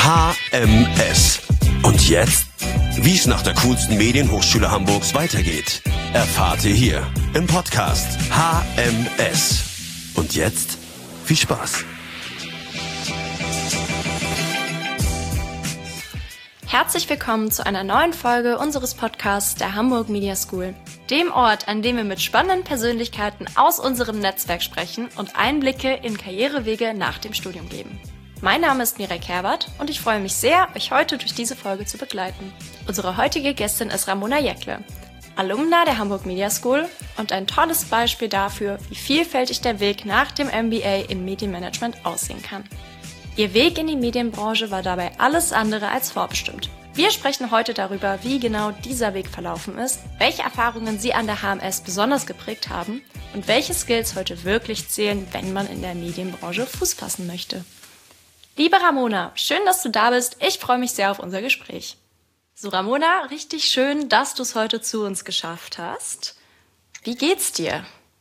HMS. Und jetzt? Wie es nach der coolsten Medienhochschule Hamburgs weitergeht, erfahrt ihr hier im Podcast HMS. Und jetzt viel Spaß. Herzlich willkommen zu einer neuen Folge unseres Podcasts der Hamburg Media School, dem Ort, an dem wir mit spannenden Persönlichkeiten aus unserem Netzwerk sprechen und Einblicke in Karrierewege nach dem Studium geben. Mein Name ist Mireille Kerbert und ich freue mich sehr, euch heute durch diese Folge zu begleiten. Unsere heutige Gästin ist Ramona Jäckle, Alumna der Hamburg Media School und ein tolles Beispiel dafür, wie vielfältig der Weg nach dem MBA im Medienmanagement aussehen kann. Ihr Weg in die Medienbranche war dabei alles andere als vorbestimmt. Wir sprechen heute darüber, wie genau dieser Weg verlaufen ist, welche Erfahrungen sie an der HMS besonders geprägt haben und welche Skills heute wirklich zählen, wenn man in der Medienbranche Fuß fassen möchte. Liebe Ramona, schön, dass du da bist. Ich freue mich sehr auf unser Gespräch. So Ramona, richtig schön, dass du es heute zu uns geschafft hast. Wie geht's dir?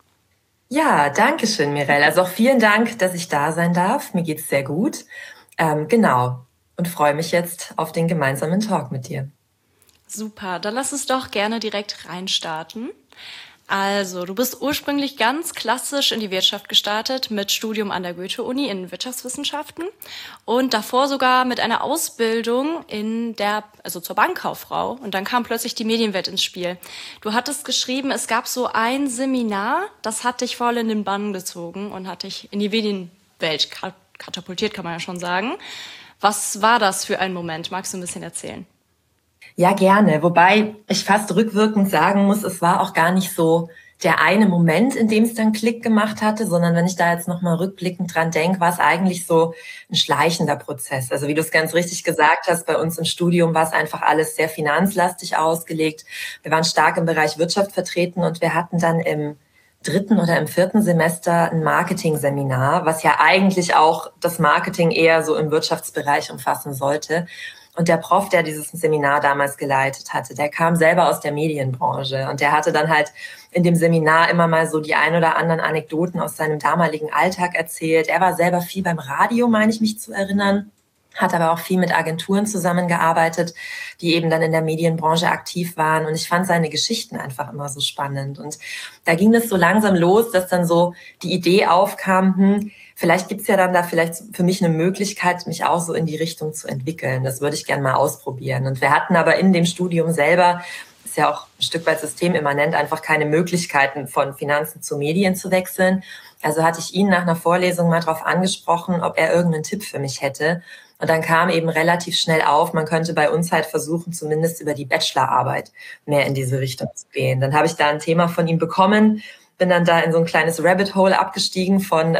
Ja, danke schön, Mireille. Also auch vielen Dank, dass ich da sein darf. Mir geht's sehr gut. Genau. Und freue mich jetzt auf den gemeinsamen Talk mit dir. Super, dann lass uns doch gerne direkt reinstarten. Also, du bist ursprünglich ganz klassisch in die Wirtschaft gestartet mit Studium an der Goethe-Uni in Wirtschaftswissenschaften und davor sogar mit einer Ausbildung zur Bankkauffrau. Und dann kam plötzlich die Medienwelt ins Spiel. Du hattest geschrieben, es gab so ein Seminar, das hat dich voll in den Bann gezogen und hat dich in die Medienwelt katapultiert, kann man ja schon sagen. Was war das für ein Moment? Magst du ein bisschen erzählen? Ja, gerne. Wobei ich fast rückwirkend sagen muss, es war auch gar nicht so der eine Moment, in dem es dann Klick gemacht hatte, sondern wenn ich da jetzt nochmal rückblickend dran denke, war es eigentlich so ein schleichender Prozess. Also wie du es ganz richtig gesagt hast, bei uns im Studium war es einfach alles sehr finanzlastig ausgelegt. Wir waren stark im Bereich Wirtschaft vertreten und wir hatten dann im 3. oder im 4. Semester ein Marketing-Seminar, was ja eigentlich auch das Marketing eher so im Wirtschaftsbereich umfassen sollte. Und der Prof, der dieses Seminar damals geleitet hatte, der kam selber aus der Medienbranche und der hatte dann halt in dem Seminar immer mal so die ein oder anderen Anekdoten aus seinem damaligen Alltag erzählt. Er war selber viel beim Radio, meine ich mich zu erinnern, hat aber auch viel mit Agenturen zusammengearbeitet, die eben dann in der Medienbranche aktiv waren. Und ich fand seine Geschichten einfach immer so spannend. Und da ging es so langsam los, dass dann so die Idee aufkam, vielleicht gibt's ja dann da vielleicht für mich eine Möglichkeit, mich auch so in die Richtung zu entwickeln. Das würde ich gerne mal ausprobieren. Und wir hatten aber in dem Studium selber, ist ja auch ein Stück weit systemimmanent, einfach keine Möglichkeiten von Finanzen zu Medien zu wechseln. Also hatte ich ihn nach einer Vorlesung mal darauf angesprochen, ob er irgendeinen Tipp für mich hätte. Und dann kam eben relativ schnell auf, man könnte bei uns halt versuchen, zumindest über die Bachelorarbeit mehr in diese Richtung zu gehen. Dann habe ich da ein Thema von ihm bekommen, bin dann da in so ein kleines Rabbit Hole abgestiegen von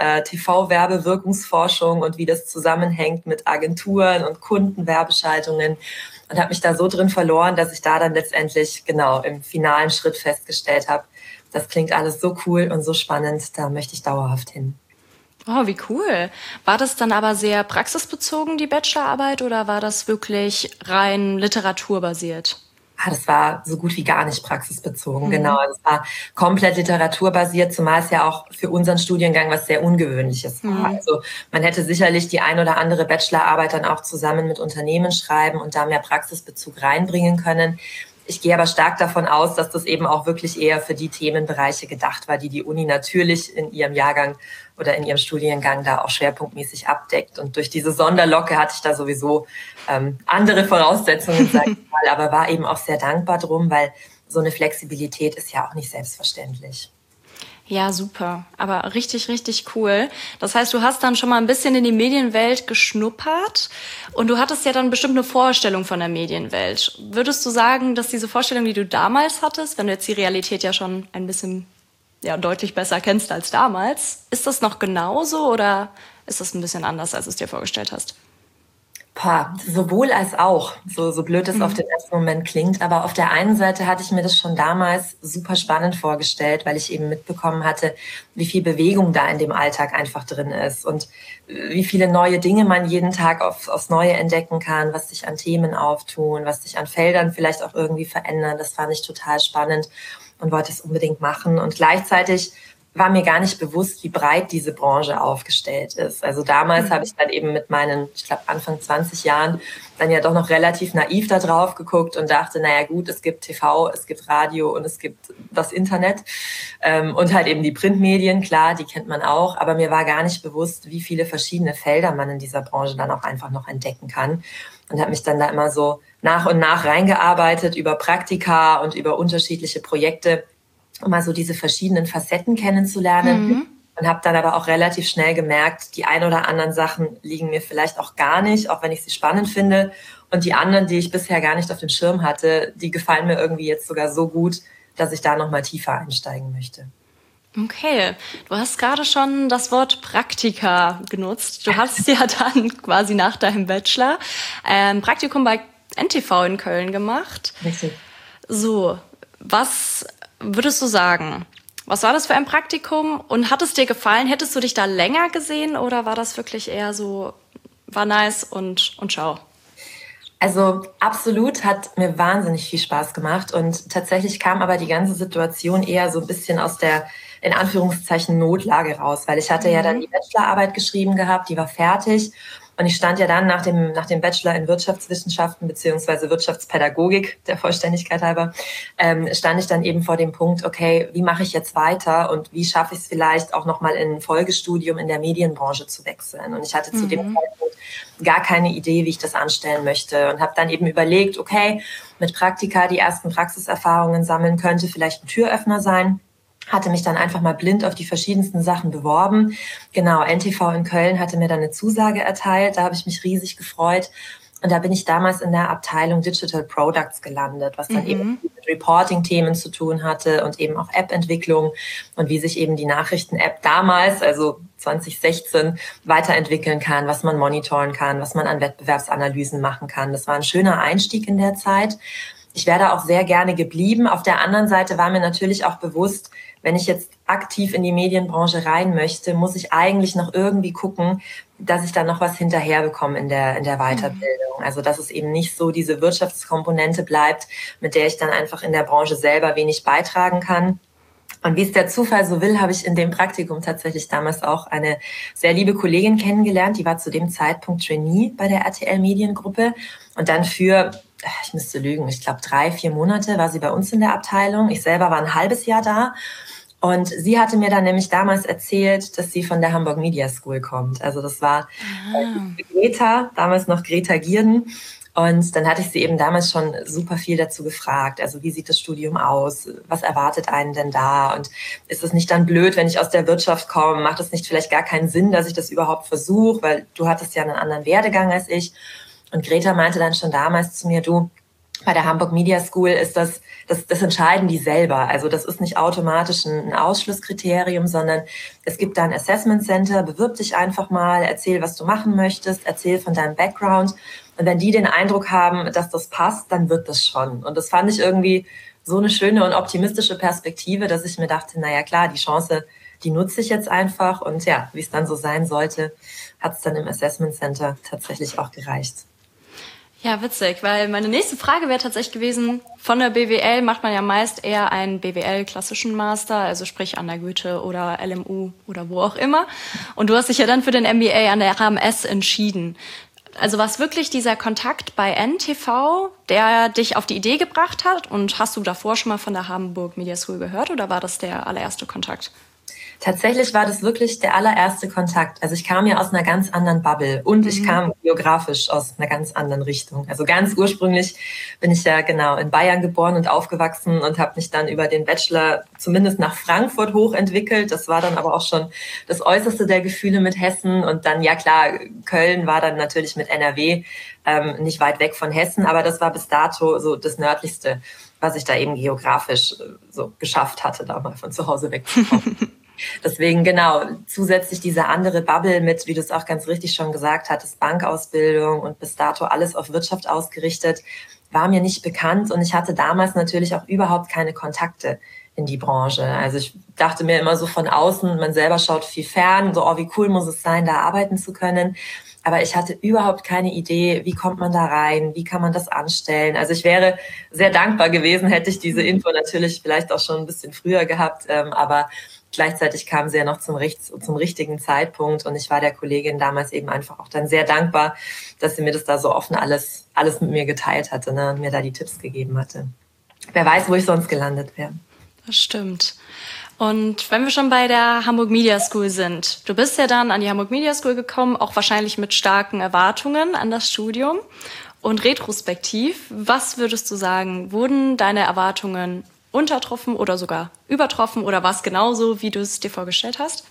TV-Werbewirkungsforschung und wie das zusammenhängt mit Agenturen und Kundenwerbeschaltungen und habe mich da so drin verloren, dass ich da dann letztendlich genau im finalen Schritt festgestellt habe, das klingt alles so cool und so spannend, da möchte ich dauerhaft hin. Oh, wie cool. War das dann aber sehr praxisbezogen, die Bachelorarbeit, oder war das wirklich rein literaturbasiert? Das war so gut wie gar nicht praxisbezogen, genau. Es war komplett literaturbasiert, zumal es ja auch für unseren Studiengang was sehr Ungewöhnliches war. Also man hätte sicherlich die ein oder andere Bachelorarbeit dann auch zusammen mit Unternehmen schreiben und da mehr Praxisbezug reinbringen können. Ich gehe aber stark davon aus, dass das eben auch wirklich eher für die Themenbereiche gedacht war, die die Uni natürlich in ihrem Jahrgang oder in ihrem Studiengang da auch schwerpunktmäßig abdeckt. Und durch diese Sonderlocke hatte ich da sowieso andere Voraussetzungen, sag ich mal, aber war eben auch sehr dankbar drum, weil so eine Flexibilität ist ja auch nicht selbstverständlich. Ja, super. Aber richtig, richtig cool. Das heißt, du hast dann schon mal ein bisschen in die Medienwelt geschnuppert und du hattest ja dann bestimmt eine Vorstellung von der Medienwelt. Würdest du sagen, dass diese Vorstellung, die du damals hattest, wenn du jetzt die Realität ja schon ein bisschen deutlich besser kennst als damals, ist das noch genauso oder ist das ein bisschen anders, als du es dir vorgestellt hast? Sowohl als auch, so blöd es auf den ersten Moment klingt. Aber auf der einen Seite hatte ich mir das schon damals super spannend vorgestellt, weil ich eben mitbekommen hatte, wie viel Bewegung da in dem Alltag einfach drin ist und wie viele neue Dinge man jeden Tag aufs Neue entdecken kann, was sich an Themen auftun, was sich an Feldern vielleicht auch irgendwie verändern. Das fand ich total spannend und wollte es unbedingt machen. Und gleichzeitig war mir gar nicht bewusst, wie breit diese Branche aufgestellt ist. Also damals habe ich dann eben mit meinen, ich glaube Anfang 20 Jahren, dann ja doch noch relativ naiv da drauf geguckt und dachte, naja gut, es gibt TV, es gibt Radio und es gibt das Internet und halt eben die Printmedien, klar, die kennt man auch, aber mir war gar nicht bewusst, wie viele verschiedene Felder man in dieser Branche dann auch einfach noch entdecken kann und habe mich dann da immer so nach und nach reingearbeitet über Praktika und über unterschiedliche Projekte, um mal so diese verschiedenen Facetten kennenzulernen. Und habe dann aber auch relativ schnell gemerkt, die ein oder anderen Sachen liegen mir vielleicht auch gar nicht, auch wenn ich sie spannend finde. Und die anderen, die ich bisher gar nicht auf dem Schirm hatte, die gefallen mir irgendwie jetzt sogar so gut, dass ich da nochmal tiefer einsteigen möchte. Okay, du hast gerade schon das Wort Praktika genutzt. Du hast ja dann quasi nach deinem Bachelor ein Praktikum bei NTV in Köln gemacht. Richtig. So, was würdest du sagen? Was war das für ein Praktikum und hat es dir gefallen? Hättest du dich da länger gesehen oder war das wirklich eher so, war nice und ciao? Also absolut, hat mir wahnsinnig viel Spaß gemacht und tatsächlich kam aber die ganze Situation eher so ein bisschen aus der, in Anführungszeichen, Notlage raus, weil ich hatte ja dann die Bachelorarbeit geschrieben gehabt, die war fertig. Und ich stand ja dann nach dem Bachelor in Wirtschaftswissenschaften beziehungsweise Wirtschaftspädagogik, der Vollständigkeit halber, stand ich dann eben vor dem Punkt, okay, wie mache ich jetzt weiter und wie schaffe ich es vielleicht auch nochmal in ein Folgestudium in der Medienbranche zu wechseln. Und ich hatte zu dem Zeitpunkt gar keine Idee, wie ich das anstellen möchte und habe dann eben überlegt, okay, mit Praktika die ersten Praxiserfahrungen sammeln könnte vielleicht ein Türöffner sein. Hatte mich dann einfach mal blind auf die verschiedensten Sachen beworben. Genau, NTV in Köln hatte mir dann eine Zusage erteilt. Da habe ich mich riesig gefreut. Und da bin ich damals in der Abteilung Digital Products gelandet, was dann eben mit Reporting-Themen zu tun hatte und eben auch App-Entwicklung und wie sich eben die Nachrichten-App damals, also 2016, weiterentwickeln kann, was man monitoren kann, was man an Wettbewerbsanalysen machen kann. Das war ein schöner Einstieg in der Zeit. Ich wäre da auch sehr gerne geblieben. Auf der anderen Seite war mir natürlich auch bewusst, wenn ich jetzt aktiv in die Medienbranche rein möchte, muss ich eigentlich noch irgendwie gucken, dass ich da noch was hinterher bekomme in der Weiterbildung. Also dass es eben nicht so diese Wirtschaftskomponente bleibt, mit der ich dann einfach in der Branche selber wenig beitragen kann. Und wie es der Zufall so will, habe ich in dem Praktikum tatsächlich damals auch eine sehr liebe Kollegin kennengelernt. Die war zu dem Zeitpunkt Trainee bei der RTL Mediengruppe. Und dann für, ich müsste lügen, ich glaube 3-4 Monate war sie bei uns in der Abteilung. Ich selber war ein halbes Jahr da. Und sie hatte mir dann nämlich damals erzählt, dass sie von der Hamburg Media School kommt. Also das war Greta, damals noch Greta Gierden. Und dann hatte ich sie eben damals schon super viel dazu gefragt. Also wie sieht das Studium aus? Was erwartet einen denn da? Und ist es nicht dann blöd, wenn ich aus der Wirtschaft komme? Macht es nicht vielleicht gar keinen Sinn, dass ich das überhaupt versuche? Weil du hattest ja einen anderen Werdegang als ich. Und Greta meinte dann schon damals zu mir, du, bei der Hamburg Media School ist das entscheiden die selber. Also das ist nicht automatisch ein Ausschlusskriterium, sondern es gibt da ein Assessment Center, bewirb dich einfach mal, erzähl, was du machen möchtest, erzähl von deinem Background. Und wenn die den Eindruck haben, dass das passt, dann wird das schon. Und das fand ich irgendwie so eine schöne und optimistische Perspektive, dass ich mir dachte, naja klar, die Chance, die nutze ich jetzt einfach. Und ja, wie es dann so sein sollte, hat es dann im Assessment Center tatsächlich auch gereicht. Ja, witzig, weil meine nächste Frage wäre tatsächlich gewesen, von der BWL macht man ja meist eher einen BWL-klassischen Master, also sprich an der Goethe oder LMU oder wo auch immer. Und du hast dich ja dann für den MBA an der HMS entschieden. Also war es wirklich dieser Kontakt bei NTV, der dich auf die Idee gebracht hat? Und hast du davor schon mal von der Hamburg Media School gehört oder war das der allererste Kontakt? Tatsächlich war das wirklich der allererste Kontakt. Also ich kam ja aus einer ganz anderen Bubble und ich kam geografisch aus einer ganz anderen Richtung. Also ganz ursprünglich bin ich ja genau in Bayern geboren und aufgewachsen und habe mich dann über den Bachelor zumindest nach Frankfurt hochentwickelt. Das war dann aber auch schon das Äußerste der Gefühle mit Hessen. Und dann, ja klar, Köln war dann natürlich mit NRW nicht weit weg von Hessen, aber das war bis dato so das Nördlichste, was ich da eben geografisch so geschafft hatte, da mal von zu Hause wegzukommen. Deswegen genau, zusätzlich diese andere Bubble mit, wie du es auch ganz richtig schon gesagt hattest, Bankausbildung und bis dato alles auf Wirtschaft ausgerichtet, war mir nicht bekannt und ich hatte damals natürlich auch überhaupt keine Kontakte in die Branche. Also ich dachte mir immer so von außen, man selber schaut viel fern, so, oh, wie cool muss es sein, da arbeiten zu können. Aber ich hatte überhaupt keine Idee, wie kommt man da rein, wie kann man das anstellen. Also ich wäre sehr dankbar gewesen, hätte ich diese Info natürlich vielleicht auch schon ein bisschen früher gehabt, aber gleichzeitig kam sie ja noch zum richtigen Zeitpunkt und ich war der Kollegin damals eben einfach auch dann sehr dankbar, dass sie mir das da so offen alles mit mir geteilt hatte, ne, und mir da die Tipps gegeben hatte. Wer weiß, wo ich sonst gelandet wäre. Das stimmt. Und wenn wir schon bei der Hamburg Media School sind, du bist ja dann an die Hamburg Media School gekommen, auch wahrscheinlich mit starken Erwartungen an das Studium. Und retrospektiv, was würdest du sagen, wurden deine Erwartungen untertroffen oder sogar übertroffen oder war es genauso, wie du es dir vorgestellt hast?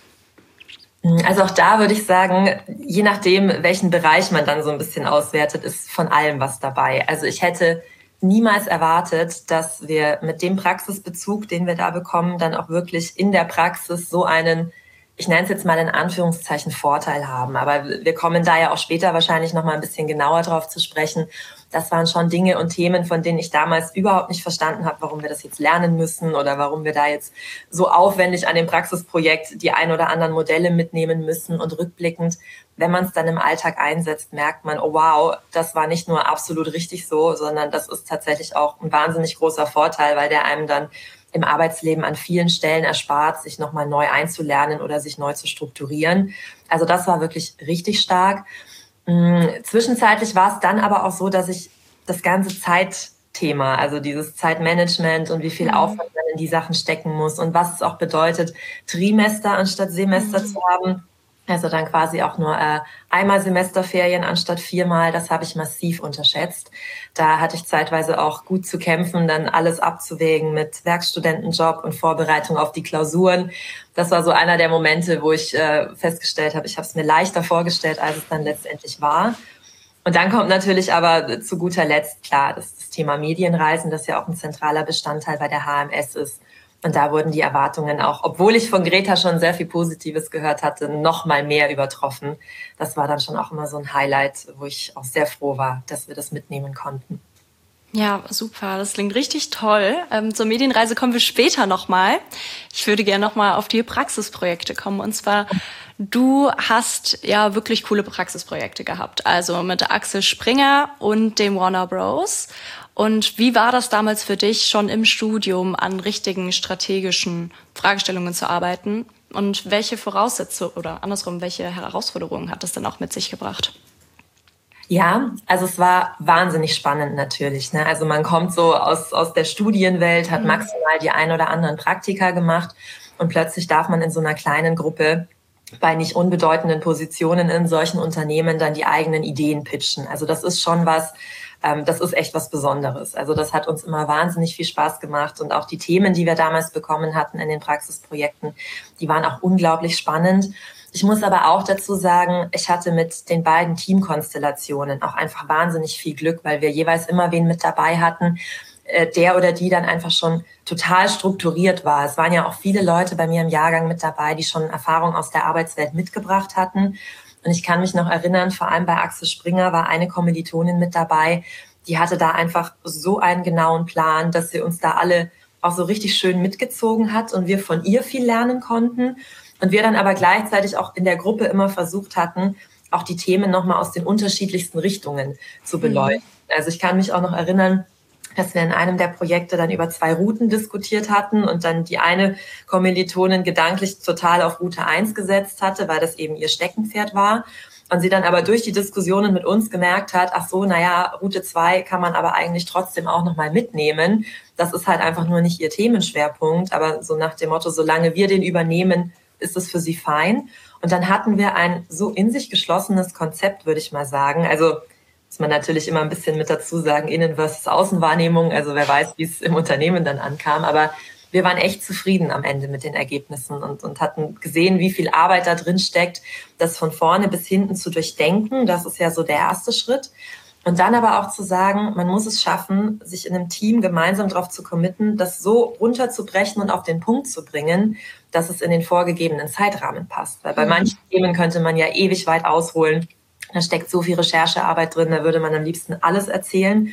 Also auch da würde ich sagen, je nachdem, welchen Bereich man dann so ein bisschen auswertet, ist von allem was dabei. Also ich hätte niemals erwartet, dass wir mit dem Praxisbezug, den wir da bekommen, dann auch wirklich in der Praxis so einen, ich nenne es jetzt mal in Anführungszeichen, Vorteil haben. Aber wir kommen da ja auch später wahrscheinlich noch mal ein bisschen genauer drauf zu sprechen. Das waren schon Dinge und Themen, von denen ich damals überhaupt nicht verstanden habe, warum wir das jetzt lernen müssen oder warum wir da jetzt so aufwendig an dem Praxisprojekt die ein oder anderen Modelle mitnehmen müssen. Und rückblickend, wenn man es dann im Alltag einsetzt, merkt man, oh wow, das war nicht nur absolut richtig so, sondern das ist tatsächlich auch ein wahnsinnig großer Vorteil, weil der einem dann im Arbeitsleben an vielen Stellen erspart, sich nochmal neu einzulernen oder sich neu zu strukturieren. Also das war wirklich richtig stark. Zwischenzeitlich war es dann aber auch so, dass ich das ganze Zeitthema, also dieses Zeitmanagement und wie viel Aufwand man in die Sachen stecken muss und was es auch bedeutet, Trimester anstatt Semester zu haben, also dann quasi auch nur einmal Semesterferien anstatt 4-mal, das habe ich massiv unterschätzt. Da hatte ich zeitweise auch gut zu kämpfen, dann alles abzuwägen mit Werkstudentenjob und Vorbereitung auf die Klausuren. Das war so einer der Momente, wo ich festgestellt habe, ich habe es mir leichter vorgestellt, als es dann letztendlich war. Und dann kommt natürlich aber zu guter Letzt, klar, das Thema Medienreisen, das ja auch ein zentraler Bestandteil bei der HMS ist. Und da wurden die Erwartungen auch, obwohl ich von Greta schon sehr viel Positives gehört hatte, noch mal mehr übertroffen. Das war dann schon auch immer so ein Highlight, wo ich auch sehr froh war, dass wir das mitnehmen konnten. Ja, super. Das klingt richtig toll. Zur Medienreise kommen wir später nochmal. Ich würde gerne nochmal auf die Praxisprojekte kommen. Und zwar, du hast ja wirklich coole Praxisprojekte gehabt. Also mit Axel Springer und dem Warner Bros. Und wie war das damals für dich, schon im Studium an richtigen strategischen Fragestellungen zu arbeiten? Und welche Voraussetzungen oder andersrum, welche Herausforderungen hat es dann auch mit sich gebracht? Ja, also es war wahnsinnig spannend natürlich, ne? Also man kommt so aus der Studienwelt, hat maximal die ein oder anderen Praktika gemacht und plötzlich darf man in so einer kleinen Gruppe bei nicht unbedeutenden Positionen in solchen Unternehmen dann die eigenen Ideen pitchen. Also das ist schon was, das ist echt was Besonderes. Also das hat uns immer wahnsinnig viel Spaß gemacht und auch die Themen, die wir damals bekommen hatten in den Praxisprojekten, die waren auch unglaublich spannend. Ich muss aber auch dazu sagen, ich hatte mit den beiden Teamkonstellationen auch einfach wahnsinnig viel Glück, weil wir jeweils immer wen mit dabei hatten, der oder die dann einfach schon total strukturiert war. Es waren ja auch viele Leute bei mir im Jahrgang mit dabei, die schon Erfahrung aus der Arbeitswelt mitgebracht hatten. Und ich kann mich noch erinnern, vor allem bei Axel Springer war eine Kommilitonin mit dabei, die hatte da einfach so einen genauen Plan, dass sie uns da alle auch so richtig schön mitgezogen hat und wir von ihr viel lernen konnten. Und wir dann aber gleichzeitig auch in der Gruppe immer versucht hatten, auch die Themen nochmal aus den unterschiedlichsten Richtungen zu beleuchten. Also ich kann mich auch noch erinnern, dass wir in einem der Projekte dann über 2 Routen diskutiert hatten und dann die eine Kommilitonin gedanklich total auf Route 1 gesetzt hatte, weil das eben ihr Steckenpferd war. Und sie dann aber durch die Diskussionen mit uns gemerkt hat, ach so, naja, Route 2 kann man aber eigentlich trotzdem auch nochmal mitnehmen. Das ist halt einfach nur nicht ihr Themenschwerpunkt, aber so nach dem Motto, solange wir den übernehmen, ist es für sie fein. Und dann hatten wir ein so in sich geschlossenes Konzept, würde ich mal sagen. Also muss man natürlich immer ein bisschen mit dazu sagen, Innen- versus Außenwahrnehmung. Also wer weiß, wie es im Unternehmen dann ankam. Aber wir waren echt zufrieden am Ende mit den Ergebnissen und hatten gesehen, wie viel Arbeit da drin steckt, das von vorne bis hinten zu durchdenken. Das ist ja so der erste Schritt. Und dann aber auch zu sagen, man muss es schaffen, sich in einem Team gemeinsam darauf zu committen, das so runterzubrechen und auf den Punkt zu bringen, dass es in den vorgegebenen Zeitrahmen passt. Weil bei manchen Themen könnte man ja ewig weit ausholen. Da steckt so viel Recherchearbeit drin, da würde man am liebsten alles erzählen.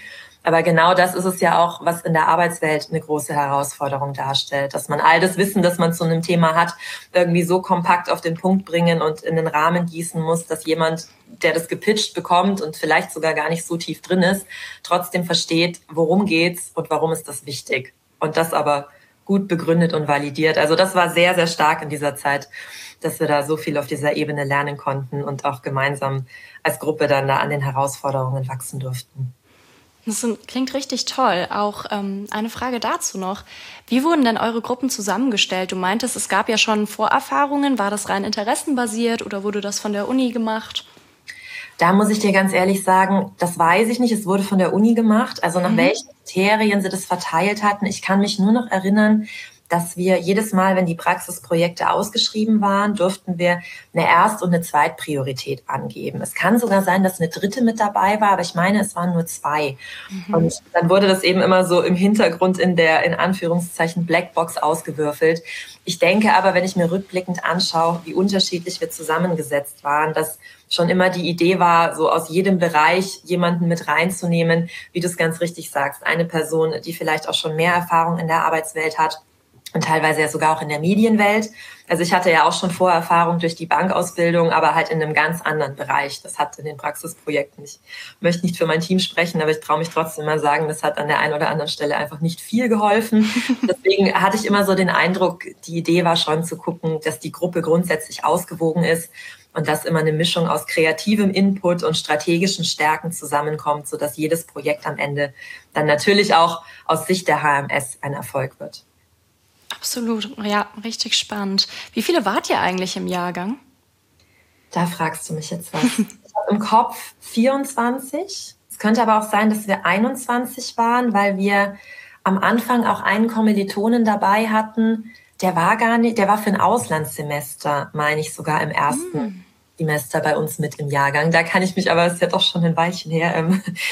Aber genau das ist es ja auch, was in der Arbeitswelt eine große Herausforderung darstellt, dass man all das Wissen, das man zu einem Thema hat, irgendwie so kompakt auf den Punkt bringen und in den Rahmen gießen muss, dass jemand, der das gepitcht bekommt und vielleicht sogar gar nicht so tief drin ist, trotzdem versteht, worum geht's und warum ist das wichtig. Und das aber gut begründet und validiert. Also das war sehr, sehr stark in dieser Zeit, dass wir da so viel auf dieser Ebene lernen konnten und auch gemeinsam als Gruppe dann da an den Herausforderungen wachsen durften. Das klingt richtig toll. Auch eine Frage dazu noch. Wie wurden denn eure Gruppen zusammengestellt? Du meintest, es gab ja schon Vorerfahrungen. War das rein interessenbasiert oder wurde das von der Uni gemacht? Da muss ich dir ganz ehrlich sagen, das weiß ich nicht. Es wurde von der Uni gemacht. Also nach welchen Kriterien sie das verteilt hatten. Ich kann mich nur noch erinnern, dass wir jedes Mal, wenn die Praxisprojekte ausgeschrieben waren, durften wir eine Erst- und eine Zweitpriorität angeben. Es kann sogar sein, dass eine dritte mit dabei war, aber ich meine, es waren nur 2. Und dann wurde das eben immer so im Hintergrund in der, in Anführungszeichen, Blackbox ausgewürfelt. Ich denke aber, wenn ich mir rückblickend anschaue, wie unterschiedlich wir zusammengesetzt waren, dass schon immer die Idee war, so aus jedem Bereich jemanden mit reinzunehmen, wie du es ganz richtig sagst. Eine Person, die vielleicht auch schon mehr Erfahrung in der Arbeitswelt hat, und teilweise ja sogar auch in der Medienwelt. Also ich hatte ja auch schon Vorerfahrung durch die Bankausbildung, aber halt in einem ganz anderen Bereich. Das hat in den Praxisprojekten, ich möchte nicht für mein Team sprechen, aber ich traue mich trotzdem mal sagen, das hat an der einen oder anderen Stelle einfach nicht viel geholfen. Deswegen hatte ich immer so den Eindruck, die Idee war schon zu gucken, dass die Gruppe grundsätzlich ausgewogen ist und dass immer eine Mischung aus kreativem Input und strategischen Stärken zusammenkommt, sodass jedes Projekt am Ende dann natürlich auch aus Sicht der HMS ein Erfolg wird. Absolut, ja, richtig spannend. Wie viele wart ihr eigentlich im Jahrgang? Da fragst du mich jetzt was. Ich habe im Kopf 24. Es könnte aber auch sein, dass wir 21 waren, weil wir am Anfang auch einen Kommilitonen dabei hatten. Der war für ein Auslandssemester, meine ich, sogar im ersten Semester bei uns mit im Jahrgang. Da kann ich mich aber, das ist ja doch schon ein Weilchen her,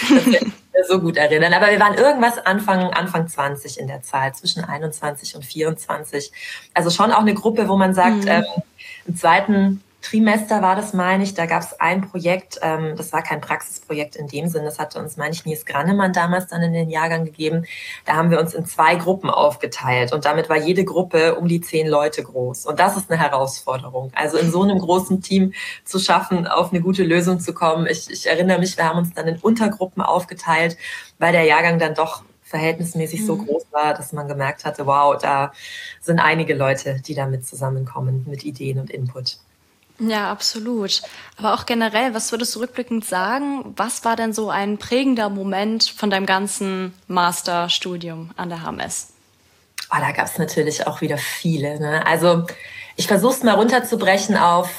so gut erinnern. Aber wir waren irgendwas Anfang 20 in der Zahl, zwischen 21 und 24. Also schon auch eine Gruppe, wo man sagt, im zweiten Trimester war das, meine ich, da gab es ein Projekt, das war kein Praxisprojekt in dem Sinn, das hatte uns, meine ich, Nils Grannemann damals dann in den Jahrgang gegeben. Da haben wir uns in 2 Gruppen aufgeteilt und damit war jede Gruppe um die 10 Leute groß. Und das ist eine Herausforderung. Also in so einem großen Team zu schaffen, auf eine gute Lösung zu kommen. Ich erinnere mich, wir haben uns dann in Untergruppen aufgeteilt, weil der Jahrgang dann doch verhältnismäßig so groß war, dass man gemerkt hatte, wow, da sind einige Leute, die damit zusammenkommen mit Ideen und Input. Ja, absolut. Aber auch generell, was würdest du rückblickend sagen? Was war denn so ein prägender Moment von deinem ganzen Masterstudium an der HMS? Oh, da gab es natürlich auch wieder viele. Ne? Also ich versuche es mal runterzubrechen auf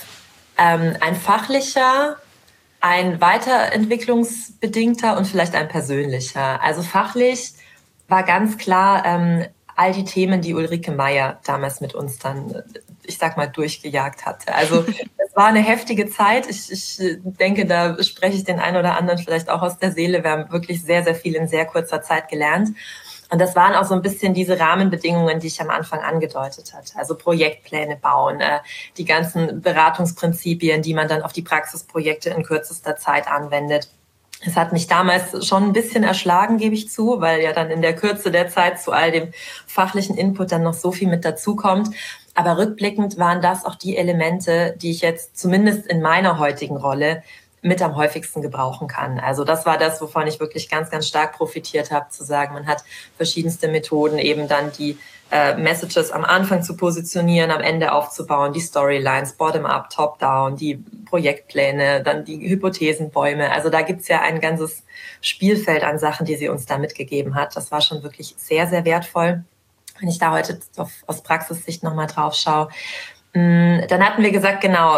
ein fachlicher, ein weiterentwicklungsbedingter und vielleicht ein persönlicher. Also fachlich war ganz klar all die Themen, die Ulrike Meier damals mit uns dann, ich sag mal, durchgejagt hatte. Also es war eine heftige Zeit. Ich denke, da spreche ich den einen oder anderen vielleicht auch aus der Seele. Wir haben wirklich sehr, sehr viel in sehr kurzer Zeit gelernt. Und das waren auch so ein bisschen diese Rahmenbedingungen, die ich am Anfang angedeutet hatte. Also Projektpläne bauen, die ganzen Beratungsprinzipien, die man dann auf die Praxisprojekte in kürzester Zeit anwendet. Es hat mich damals schon ein bisschen erschlagen, gebe ich zu, weil ja dann in der Kürze der Zeit zu all dem fachlichen Input dann noch so viel mit dazukommt. Aber rückblickend waren das auch die Elemente, die ich jetzt zumindest in meiner heutigen Rolle mit am häufigsten gebrauchen kann. Also das war das, wovon ich wirklich ganz, ganz stark profitiert habe, zu sagen, man hat verschiedenste Methoden, eben dann die Messages am Anfang zu positionieren, am Ende aufzubauen, die Storylines, Bottom-up, Top-down, die Projektpläne, dann die Hypothesenbäume. Also da gibt's ja ein ganzes Spielfeld an Sachen, die sie uns da mitgegeben hat. Das war schon wirklich sehr, sehr wertvoll. Wenn ich da heute aus Praxissicht nochmal drauf schaue. Dann hatten wir gesagt, genau,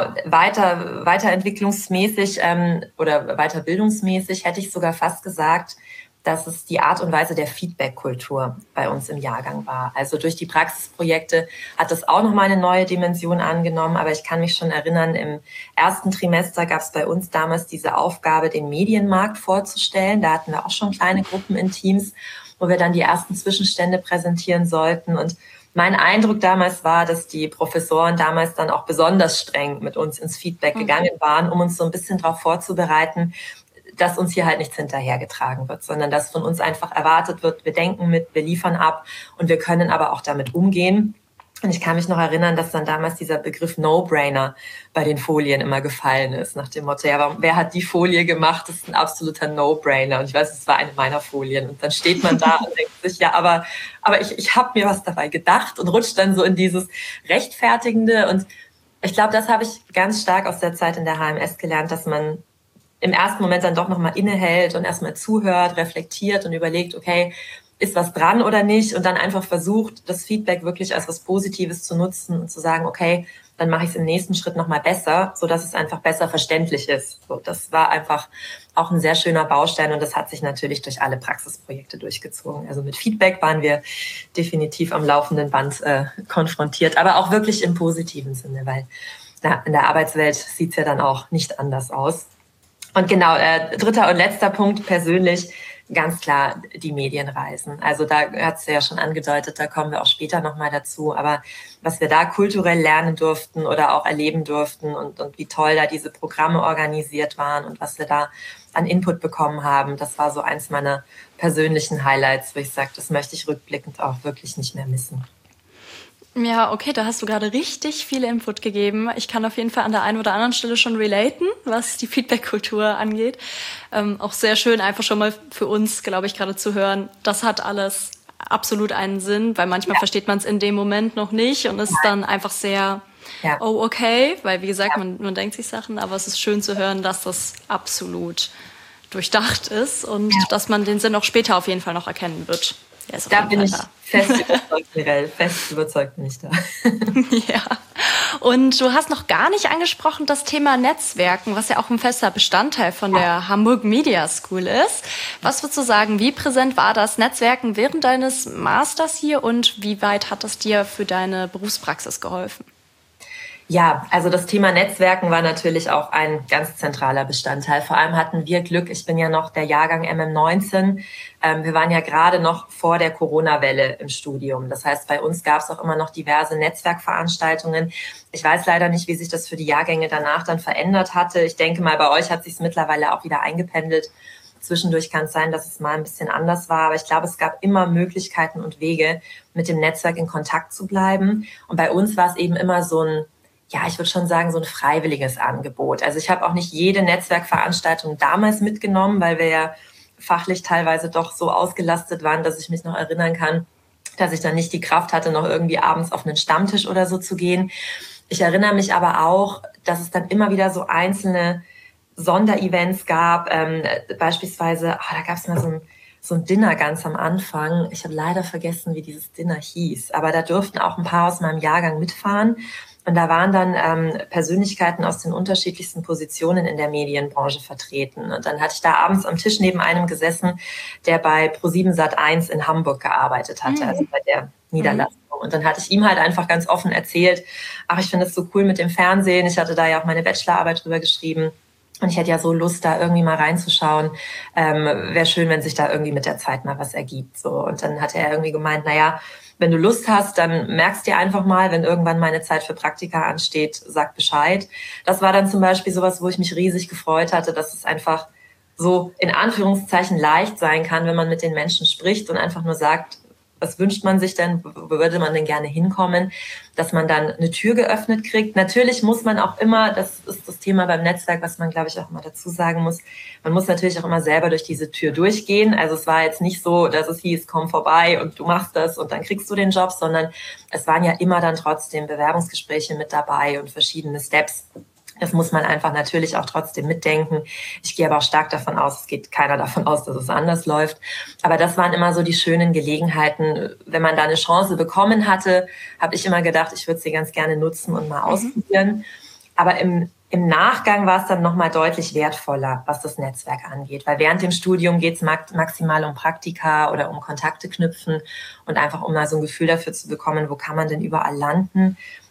weiterentwicklungsmäßig oder weiterbildungsmäßig hätte ich sogar fast gesagt, dass es die Art und Weise der Feedback-Kultur bei uns im Jahrgang war. Also durch die Praxisprojekte hat das auch nochmal eine neue Dimension angenommen, aber ich kann mich schon erinnern, im ersten Trimester gab es bei uns damals diese Aufgabe, den Medienmarkt vorzustellen. Da hatten wir auch schon kleine Gruppen in Teams, wo wir dann die ersten Zwischenstände präsentieren sollten. Und mein Eindruck damals war, dass die Professoren damals dann auch besonders streng mit uns ins Feedback gegangen waren, um uns so ein bisschen darauf vorzubereiten, dass uns hier halt nichts hinterhergetragen wird, sondern dass von uns einfach erwartet wird, wir denken mit, wir liefern ab und wir können aber auch damit umgehen. Und ich kann mich noch erinnern, dass dann damals dieser Begriff No-Brainer bei den Folien immer gefallen ist, nach dem Motto, ja, wer hat die Folie gemacht? Das ist ein absoluter No-Brainer. Und ich weiß, es war eine meiner Folien. Und dann steht man da und denkt sich, ja, aber ich habe mir was dabei gedacht und rutscht dann so in dieses Rechtfertigende. Und ich glaube, das habe ich ganz stark aus der Zeit in der HMS gelernt, dass man im ersten Moment dann doch nochmal innehält und erstmal zuhört, reflektiert und überlegt, okay, ist was dran oder nicht? Und dann einfach versucht, das Feedback wirklich als was Positives zu nutzen und zu sagen, okay, dann mache ich es im nächsten Schritt nochmal besser, sodass es einfach besser verständlich ist. So, das war einfach auch ein sehr schöner Baustein und das hat sich natürlich durch alle Praxisprojekte durchgezogen. Also mit Feedback waren wir definitiv am laufenden Band konfrontiert, aber auch wirklich im positiven Sinne, weil in der Arbeitswelt sieht es ja dann auch nicht anders aus. Und genau, dritter und letzter Punkt persönlich, ganz klar die Medienreisen. Also da hat es ja schon angedeutet, da kommen wir auch später nochmal dazu. Aber was wir da kulturell lernen durften oder auch erleben durften und wie toll da diese Programme organisiert waren und was wir da an Input bekommen haben, das war so eins meiner persönlichen Highlights, wo ich sage, das möchte ich rückblickend auch wirklich nicht mehr missen. Ja, okay, da hast du gerade richtig viel Input gegeben. Ich kann auf jeden Fall an der einen oder anderen Stelle schon relaten, was die Feedback-Kultur angeht. Auch sehr schön, einfach schon mal für uns, glaube ich, gerade zu hören, das hat alles absolut einen Sinn, weil manchmal versteht man es in dem Moment noch nicht und ist dann einfach sehr, oh, okay, weil wie gesagt, man denkt sich Sachen, aber es ist schön zu hören, dass das absolut durchdacht ist und dass man den Sinn auch später auf jeden Fall noch erkennen wird. Da bin ich fest überzeugt, Mirelle. Fest überzeugt bin ich da. Ja. Und du hast noch gar nicht angesprochen das Thema Netzwerken, was ja auch ein fester Bestandteil von der Hamburg Media School ist. Was würdest du sagen, wie präsent war das Netzwerken während deines Masters hier und wie weit hat es dir für deine Berufspraxis geholfen? Ja, also das Thema Netzwerken war natürlich auch ein ganz zentraler Bestandteil. Vor allem hatten wir Glück, ich bin ja noch der Jahrgang MM19. Wir waren ja gerade noch vor der Corona-Welle im Studium. Das heißt, bei uns gab es auch immer noch diverse Netzwerkveranstaltungen. Ich weiß leider nicht, wie sich das für die Jahrgänge danach dann verändert hatte. Ich denke mal, bei euch hat sich es mittlerweile auch wieder eingependelt. Zwischendurch kann es sein, dass es mal ein bisschen anders war. Aber ich glaube, es gab immer Möglichkeiten und Wege, mit dem Netzwerk in Kontakt zu bleiben. Und bei uns war es eben immer so ein, ja, ich würde schon sagen, so ein freiwilliges Angebot. Also ich habe auch nicht jede Netzwerkveranstaltung damals mitgenommen, weil wir ja fachlich teilweise doch so ausgelastet waren, dass ich mich noch erinnern kann, dass ich dann nicht die Kraft hatte, noch irgendwie abends auf einen Stammtisch oder so zu gehen. Ich erinnere mich aber auch, dass es dann immer wieder so einzelne Sonderevents gab. Beispielsweise, da gab es mal so ein Dinner ganz am Anfang. Ich habe leider vergessen, wie dieses Dinner hieß. Aber da durften auch ein paar aus meinem Jahrgang mitfahren. Und da waren dann Persönlichkeiten aus den unterschiedlichsten Positionen in der Medienbranche vertreten. Und dann hatte ich da abends am Tisch neben einem gesessen, der bei ProSieben Sat.1 in Hamburg gearbeitet hatte, also bei der Niederlassung. Und dann hatte ich ihm halt einfach ganz offen erzählt, ach, ich finde es so cool mit dem Fernsehen. Ich hatte da ja auch meine Bachelorarbeit drüber geschrieben. Und ich hätte ja so Lust, da irgendwie mal reinzuschauen. Wäre schön, wenn sich da irgendwie mit der Zeit mal was ergibt. So. Und dann hat er irgendwie gemeint, naja, wenn du Lust hast, dann merkst dir einfach mal, wenn irgendwann meine Zeit für Praktika ansteht, sag Bescheid. Das war dann zum Beispiel sowas, wo ich mich riesig gefreut hatte, dass es einfach so in Anführungszeichen leicht sein kann, wenn man mit den Menschen spricht und einfach nur sagt, was wünscht man sich denn, wo würde man denn gerne hinkommen, dass man dann eine Tür geöffnet kriegt. Natürlich muss man auch immer, das ist das Thema beim Netzwerk, was man, glaube ich, auch mal dazu sagen muss, man muss natürlich auch immer selber durch diese Tür durchgehen. Also es war jetzt nicht so, dass es hieß, komm vorbei und du machst das und dann kriegst du den Job, sondern es waren ja immer dann trotzdem Bewerbungsgespräche mit dabei und verschiedene Steps. Das muss man einfach natürlich auch trotzdem mitdenken. Ich gehe aber auch stark davon aus, es geht keiner davon aus, dass es anders läuft. Aber das waren immer so die schönen Gelegenheiten. Wenn man da eine Chance bekommen hatte, habe ich immer gedacht, ich würde sie ganz gerne nutzen und mal ausprobieren. Aber im Nachgang war es dann nochmal deutlich wertvoller, was das Netzwerk angeht. Weil während dem Studium geht es maximal um Praktika oder um Kontakte knüpfen und einfach um mal so ein Gefühl dafür zu bekommen, wo kann man denn überall landen.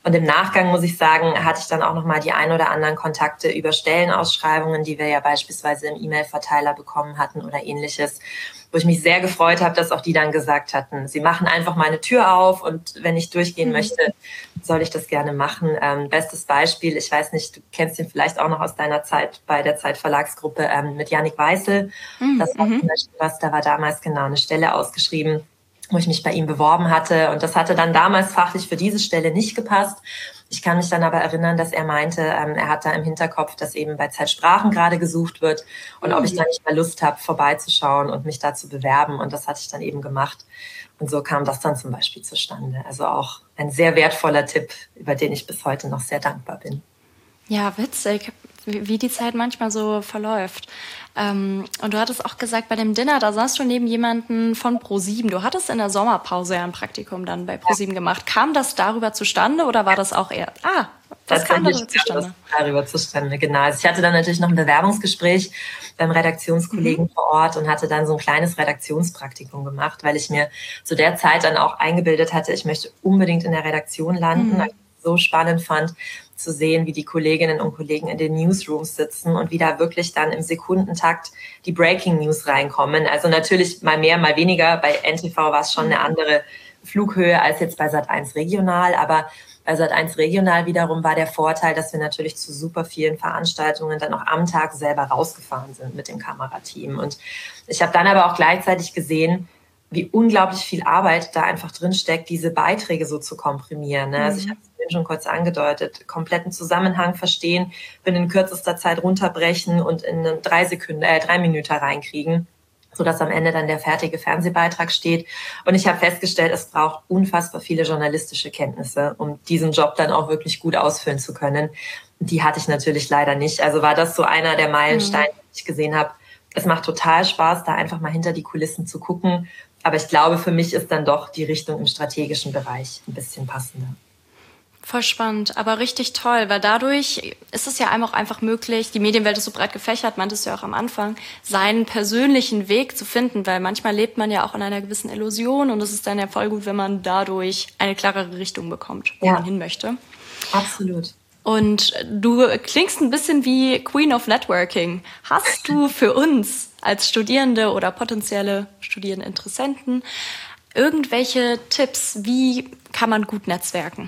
Und im Nachgang, muss ich sagen, hatte ich dann auch nochmal die ein oder anderen Kontakte über Stellenausschreibungen, die wir ja beispielsweise im E-Mail-Verteiler bekommen hatten oder ähnliches, wo ich mich sehr gefreut habe, dass auch die dann gesagt hatten, sie machen einfach mal eine Tür auf und wenn ich durchgehen möchte, soll ich das gerne machen. Bestes Beispiel, ich weiß nicht, du kennst ihn vielleicht auch noch aus deiner Zeit bei der Zeitverlagsgruppe mit Jannik Weißel. Das war zum Beispiel was, da war damals genau eine Stelle ausgeschrieben, wo ich mich bei ihm beworben hatte. Und das hatte dann damals fachlich für diese Stelle nicht gepasst. Ich kann mich dann aber erinnern, dass er meinte, er hat da im Hinterkopf, dass eben bei Zeitsprachen gerade gesucht wird und ob ich da nicht mal Lust habe, vorbeizuschauen und mich da zu bewerben. Und das hatte ich dann eben gemacht. Und so kam das dann zum Beispiel zustande. Also auch ein sehr wertvoller Tipp, über den ich bis heute noch sehr dankbar bin. Ja, witzig, wie die Zeit manchmal so verläuft. Und du hattest auch gesagt, bei dem Dinner, da saßt du neben jemanden von ProSieben. Du hattest in der Sommerpause ja ein Praktikum dann bei ProSieben gemacht. Kam das darüber zustande oder war das auch eher... das kam darüber zustande, genau. Also ich hatte dann natürlich noch ein Bewerbungsgespräch beim Redaktionskollegen vor Ort und hatte dann so ein kleines Redaktionspraktikum gemacht, weil ich mir zu der Zeit dann auch eingebildet hatte, ich möchte unbedingt in der Redaktion landen, weil ich es so spannend fand, zu sehen, wie die Kolleginnen und Kollegen in den Newsrooms sitzen und wie da wirklich dann im Sekundentakt die Breaking News reinkommen. Also natürlich mal mehr, mal weniger. Bei NTV war es schon eine andere Flughöhe als jetzt bei Sat.1 Regional, aber bei Sat.1 Regional wiederum war der Vorteil, dass wir natürlich zu super vielen Veranstaltungen dann auch am Tag selber rausgefahren sind mit dem Kamerateam. Und ich habe dann aber auch gleichzeitig gesehen, wie unglaublich viel Arbeit da einfach drin steckt, diese Beiträge so zu komprimieren. Ne? Also ich habe es schon kurz angedeutet, kompletten Zusammenhang verstehen, binnen kürzester Zeit runterbrechen und in 3 Minuten reinkriegen, sodass am Ende dann der fertige Fernsehbeitrag steht. Und ich habe festgestellt, es braucht unfassbar viele journalistische Kenntnisse, um diesen Job dann auch wirklich gut ausfüllen zu können. Die hatte ich natürlich leider nicht. Also war das so einer der Meilensteine, die ich gesehen habe. Es macht total Spaß, da einfach mal hinter die Kulissen zu gucken. Aber ich glaube, für mich ist dann doch die Richtung im strategischen Bereich ein bisschen passender. Voll spannend, aber richtig toll, weil dadurch ist es ja einem auch einfach möglich, die Medienwelt ist so breit gefächert, meintest du ja auch am Anfang, seinen persönlichen Weg zu finden, weil manchmal lebt man ja auch in einer gewissen Illusion und es ist dann ja voll gut, wenn man dadurch eine klarere Richtung bekommt, wo man hin möchte. Absolut. Und du klingst ein bisschen wie Queen of Networking. Hast du für uns als Studierende oder potenzielle Studierendeninteressenten irgendwelche Tipps, wie kann man gut netzwerken?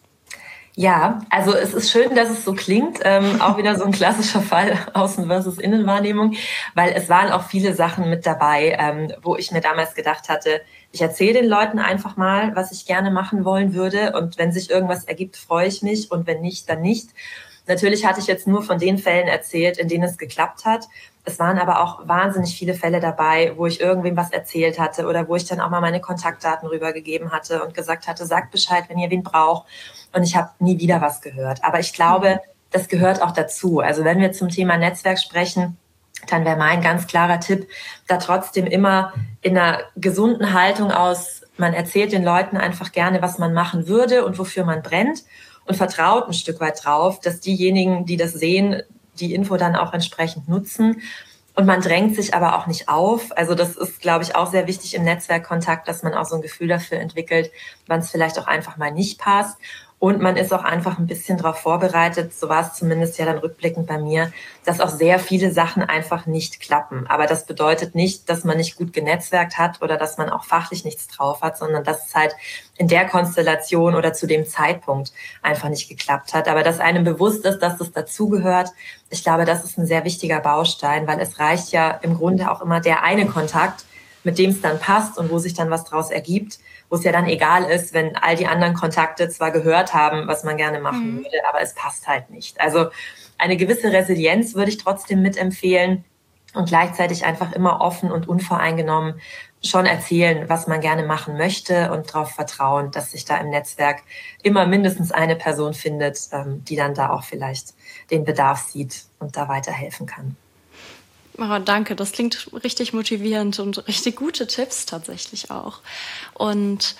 Ja, also es ist schön, dass es so klingt. Auch wieder so ein klassischer Fall Außen- versus Innenwahrnehmung, weil es waren auch viele Sachen mit dabei, wo ich mir damals gedacht hatte, ich erzähle den Leuten einfach mal, was ich gerne machen wollen würde. Und wenn sich irgendwas ergibt, freue ich mich. Und wenn nicht, dann nicht. Natürlich hatte ich jetzt nur von den Fällen erzählt, in denen es geklappt hat. Es waren aber auch wahnsinnig viele Fälle dabei, wo ich irgendwem was erzählt hatte oder wo ich dann auch mal meine Kontaktdaten rübergegeben hatte und gesagt hatte, sagt Bescheid, wenn ihr wen braucht. Und ich habe nie wieder was gehört. Aber ich glaube, das gehört auch dazu. Also wenn wir zum Thema Netzwerk sprechen, dann wäre mein ganz klarer Tipp, da trotzdem immer in einer gesunden Haltung aus, man erzählt den Leuten einfach gerne, was man machen würde und wofür man brennt und vertraut ein Stück weit drauf, dass diejenigen, die das sehen, die Info dann auch entsprechend nutzen. Und man drängt sich aber auch nicht auf. Also das ist, glaube ich, auch sehr wichtig im Netzwerkkontakt, dass man auch so ein Gefühl dafür entwickelt, wann es vielleicht auch einfach mal nicht passt. Und man ist auch einfach ein bisschen darauf vorbereitet, so war es zumindest ja dann rückblickend bei mir, dass auch sehr viele Sachen einfach nicht klappen. Aber das bedeutet nicht, dass man nicht gut genetzwerkt hat oder dass man auch fachlich nichts drauf hat, sondern dass es halt in der Konstellation oder zu dem Zeitpunkt einfach nicht geklappt hat. Aber dass einem bewusst ist, dass das dazugehört, ich glaube, das ist ein sehr wichtiger Baustein, weil es reicht ja im Grunde auch immer der eine Kontakt, mit dem es dann passt und wo sich dann was draus ergibt, wo es ja dann egal ist, wenn all die anderen Kontakte zwar gehört haben, was man gerne machen würde, aber es passt halt nicht. Also eine gewisse Resilienz würde ich trotzdem mitempfehlen und gleichzeitig einfach immer offen und unvoreingenommen schon erzählen, was man gerne machen möchte und darauf vertrauen, dass sich da im Netzwerk immer mindestens eine Person findet, die dann da auch vielleicht den Bedarf sieht und da weiterhelfen kann. Oh, danke, das klingt richtig motivierend und richtig gute Tipps tatsächlich auch. Und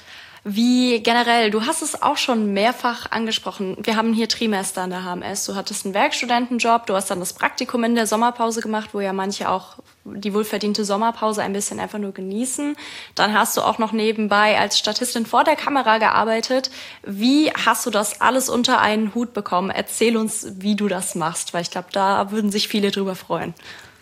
Wie generell, du hast es auch schon mehrfach angesprochen, wir haben hier Trimester an der HMS, du hattest einen Werkstudentenjob, du hast dann das Praktikum in der Sommerpause gemacht, wo ja manche auch die wohlverdiente Sommerpause ein bisschen einfach nur genießen. Dann hast du auch noch nebenbei als Statistin vor der Kamera gearbeitet. Wie hast du das alles unter einen Hut bekommen? Erzähl uns, wie du das machst, weil ich glaube, da würden sich viele drüber freuen.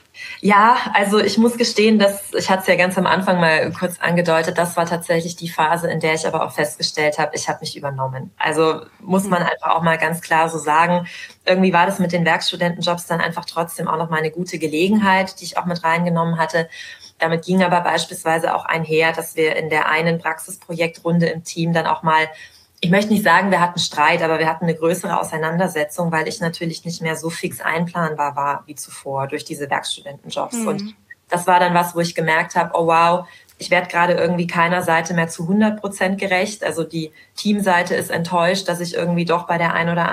Ja, also ich muss gestehen, ich hatte es ja ganz am Anfang mal kurz angedeutet, das war tatsächlich die Phase, in der ich aber auch festgestellt habe, ich habe mich übernommen. Also muss man einfach auch mal ganz klar so sagen, irgendwie war das mit den Werkstudentenjobs dann einfach trotzdem auch noch mal eine gute Gelegenheit, die ich auch mit reingenommen hatte. Damit ging aber beispielsweise auch einher, dass wir in der einen Praxisprojektrunde im Team dann auch mal, ich möchte nicht sagen, wir hatten Streit, aber wir hatten eine größere Auseinandersetzung, weil ich natürlich nicht mehr so fix einplanbar war wie zuvor durch diese Werkstudentenjobs. Und das war dann was, wo ich gemerkt habe, oh wow, ich werde gerade irgendwie keiner Seite mehr zu 100% gerecht. Also die Teamseite ist enttäuscht, dass ich irgendwie doch bei dem ein oder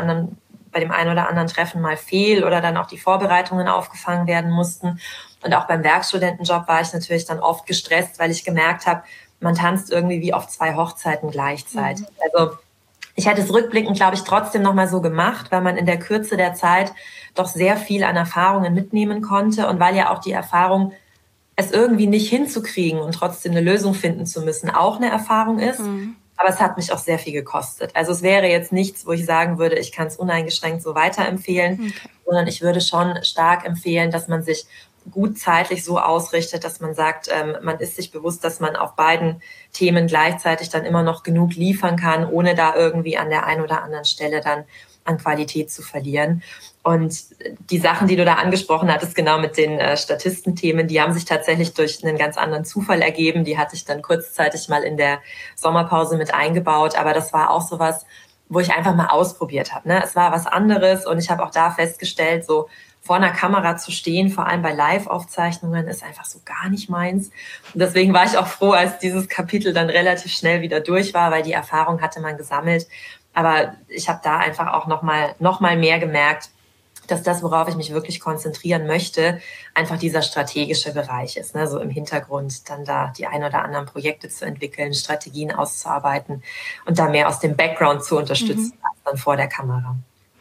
anderen Treffen mal fehl oder dann auch die Vorbereitungen aufgefangen werden mussten. Und auch beim Werkstudentenjob war ich natürlich dann oft gestresst, weil ich gemerkt habe, man tanzt irgendwie wie auf 2 Hochzeiten gleichzeitig. Also ich hätte es rückblickend, glaube ich, trotzdem nochmal so gemacht, weil man in der Kürze der Zeit doch sehr viel an Erfahrungen mitnehmen konnte und weil ja auch die Erfahrung, es irgendwie nicht hinzukriegen und trotzdem eine Lösung finden zu müssen, auch eine Erfahrung ist. Aber es hat mich auch sehr viel gekostet. Also es wäre jetzt nichts, wo ich sagen würde, ich kann es uneingeschränkt so weiterempfehlen, sondern ich würde schon stark empfehlen, dass man sich gut zeitlich so ausrichtet, dass man sagt, man ist sich bewusst, dass man auf beiden Themen gleichzeitig dann immer noch genug liefern kann, ohne da irgendwie an der einen oder anderen Stelle dann an Qualität zu verlieren. Und die Sachen, die du da angesprochen hattest, genau mit den Statistenthemen, die haben sich tatsächlich durch einen ganz anderen Zufall ergeben. Die hatte ich dann kurzzeitig mal in der Sommerpause mit eingebaut. Aber das war auch sowas, wo ich einfach mal ausprobiert habe. Ne? Es war was anderes und ich habe auch da festgestellt, so vor einer Kamera zu stehen, vor allem bei Live-Aufzeichnungen, ist einfach so gar nicht meins. Und deswegen war ich auch froh, als dieses Kapitel dann relativ schnell wieder durch war, weil die Erfahrung hatte man gesammelt. Aber ich habe da einfach auch noch mal mehr gemerkt, dass das, worauf ich mich wirklich konzentrieren möchte, einfach dieser strategische Bereich ist. Ne? So im Hintergrund dann da die ein oder anderen Projekte zu entwickeln, Strategien auszuarbeiten und da mehr aus dem Background zu unterstützen als dann vor der Kamera.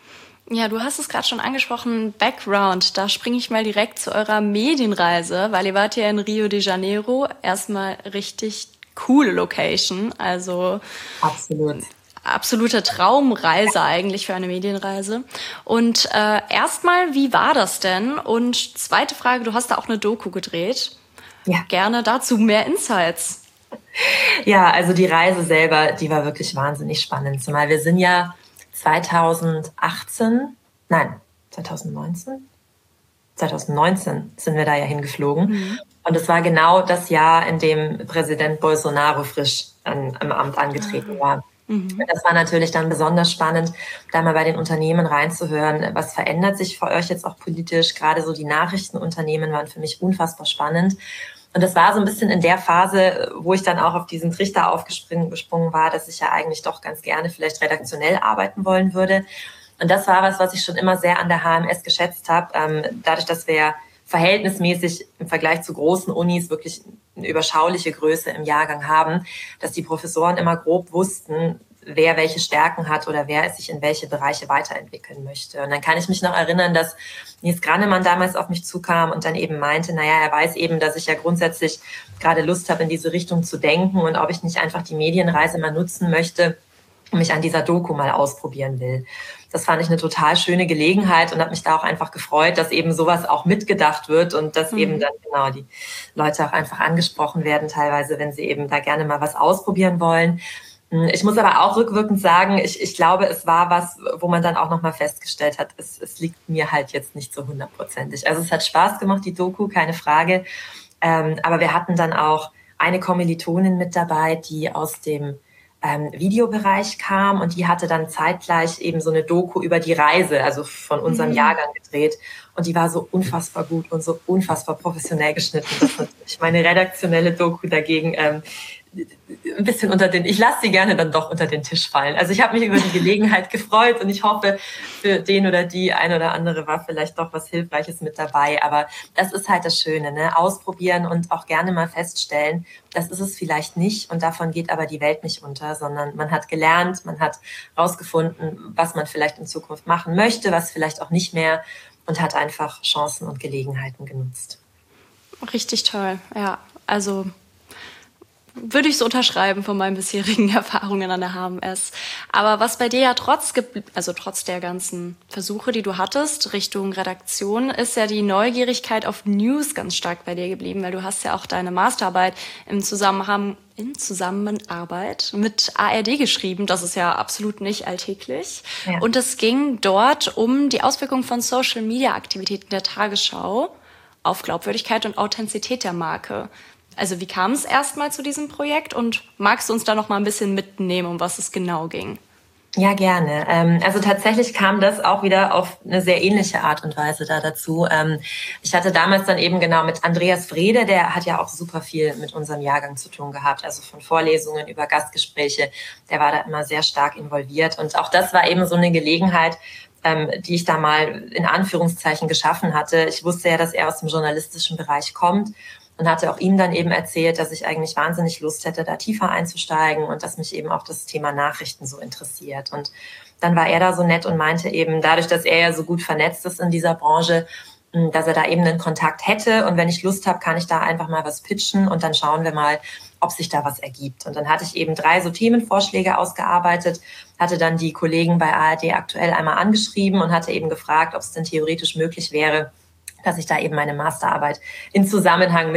Ja, du hast es gerade schon angesprochen, Background. Da springe ich mal direkt zu eurer Medienreise, weil ihr wart ja in Rio de Janeiro. Erstmal richtig coole Location, also absolut. Absolute Traumreise eigentlich für eine Medienreise. Und erstmal, wie war das denn? Und zweite Frage, du hast da auch eine Doku gedreht. Ja. Gerne dazu mehr Insights. Ja, also die Reise selber, die war wirklich wahnsinnig spannend. Zumal wir sind ja 2019 sind wir da ja hingeflogen. Und es war genau das Jahr, in dem Präsident Bolsonaro frisch im Amt angetreten war. Das war natürlich dann besonders spannend, da mal bei den Unternehmen reinzuhören, was verändert sich für euch jetzt auch politisch. Gerade so die Nachrichtenunternehmen waren für mich unfassbar spannend. Und das war so ein bisschen in der Phase, wo ich dann auch auf diesen Trichter aufgesprungen war, dass ich ja eigentlich doch ganz gerne vielleicht redaktionell arbeiten wollen würde. Und das war was ich schon immer sehr an der HMS geschätzt habe. Dadurch, dass wir verhältnismäßig im Vergleich zu großen Unis wirklich eine überschauliche Größe im Jahrgang haben, dass die Professoren immer grob wussten, wer welche Stärken hat oder wer sich in welche Bereiche weiterentwickeln möchte. Und dann kann ich mich noch erinnern, dass Nils Grannemann damals auf mich zukam und dann eben meinte, er weiß eben, dass ich ja grundsätzlich gerade Lust habe, in diese Richtung zu denken und ob ich nicht einfach die Medienreise mal nutzen möchte und mich an dieser Doku mal ausprobieren will. Das fand ich eine total schöne Gelegenheit und habe mich da auch einfach gefreut, dass eben sowas auch mitgedacht wird und dass eben dann genau die Leute auch einfach angesprochen werden, teilweise, wenn sie eben da gerne mal was ausprobieren wollen. Ich muss aber auch rückwirkend sagen, ich glaube, es war was, wo man dann auch nochmal festgestellt hat, es liegt mir halt jetzt nicht so 100%. Also es hat Spaß gemacht, die Doku, keine Frage. Aber wir hatten dann auch eine Kommilitonin mit dabei, die aus dem Videobereich kam und die hatte dann zeitgleich eben so eine Doku über die Reise, also von unserem Jahrgang gedreht. Und die war so unfassbar gut und so unfassbar professionell geschnitten. Das ist natürlich meine redaktionelle Doku dagegen ein bisschen ich lasse sie gerne dann doch unter den Tisch fallen. Also ich habe mich über die Gelegenheit gefreut und ich hoffe, für den oder die ein oder andere war vielleicht doch was Hilfreiches mit dabei. Aber das ist halt das Schöne, ne? Ausprobieren und auch gerne mal feststellen, das ist es vielleicht nicht und davon geht aber die Welt nicht unter, sondern man hat gelernt, man hat rausgefunden, was man vielleicht in Zukunft machen möchte, was vielleicht auch nicht mehr und hat einfach Chancen und Gelegenheiten genutzt. Richtig toll, ja. Also würde ich so unterschreiben von meinen bisherigen Erfahrungen an der HMS. Aber was bei dir ja trotz der ganzen Versuche, die du hattest, Richtung Redaktion, ist ja die Neugierigkeit auf News ganz stark bei dir geblieben, weil du hast ja auch deine Masterarbeit in Zusammenarbeit mit ARD geschrieben. Das ist ja absolut nicht alltäglich. Ja. Und es ging dort um die Auswirkungen von Social-Media-Aktivitäten der Tagesschau auf Glaubwürdigkeit und Authentizität der Marke. Also wie kam es erstmal zu diesem Projekt und magst du uns da noch mal ein bisschen mitnehmen, um was es genau ging? Ja, gerne. Also tatsächlich kam das auch wieder auf eine sehr ähnliche Art und Weise da dazu. Ich hatte damals dann eben genau mit Andreas Frede, der hat ja auch super viel mit unserem Jahrgang zu tun gehabt, also von Vorlesungen über Gastgespräche, der war da immer sehr stark involviert. Und auch das war eben so eine Gelegenheit, die ich da mal in Anführungszeichen geschaffen hatte. Ich wusste ja, dass er aus dem journalistischen Bereich kommt. Und hatte auch ihm dann eben erzählt, dass ich eigentlich wahnsinnig Lust hätte, da tiefer einzusteigen und dass mich eben auch das Thema Nachrichten so interessiert. Und dann war er da so nett und meinte eben, dadurch, dass er ja so gut vernetzt ist in dieser Branche, dass er da eben einen Kontakt hätte. Und wenn ich Lust habe, kann ich da einfach mal was pitchen und dann schauen wir mal, ob sich da was ergibt. Und dann hatte ich eben 3 so Themenvorschläge ausgearbeitet, hatte dann die Kollegen bei ARD aktuell einmal angeschrieben und hatte eben gefragt, ob es denn theoretisch möglich wäre, dass ich da eben meine Masterarbeit in Zusammenarbeit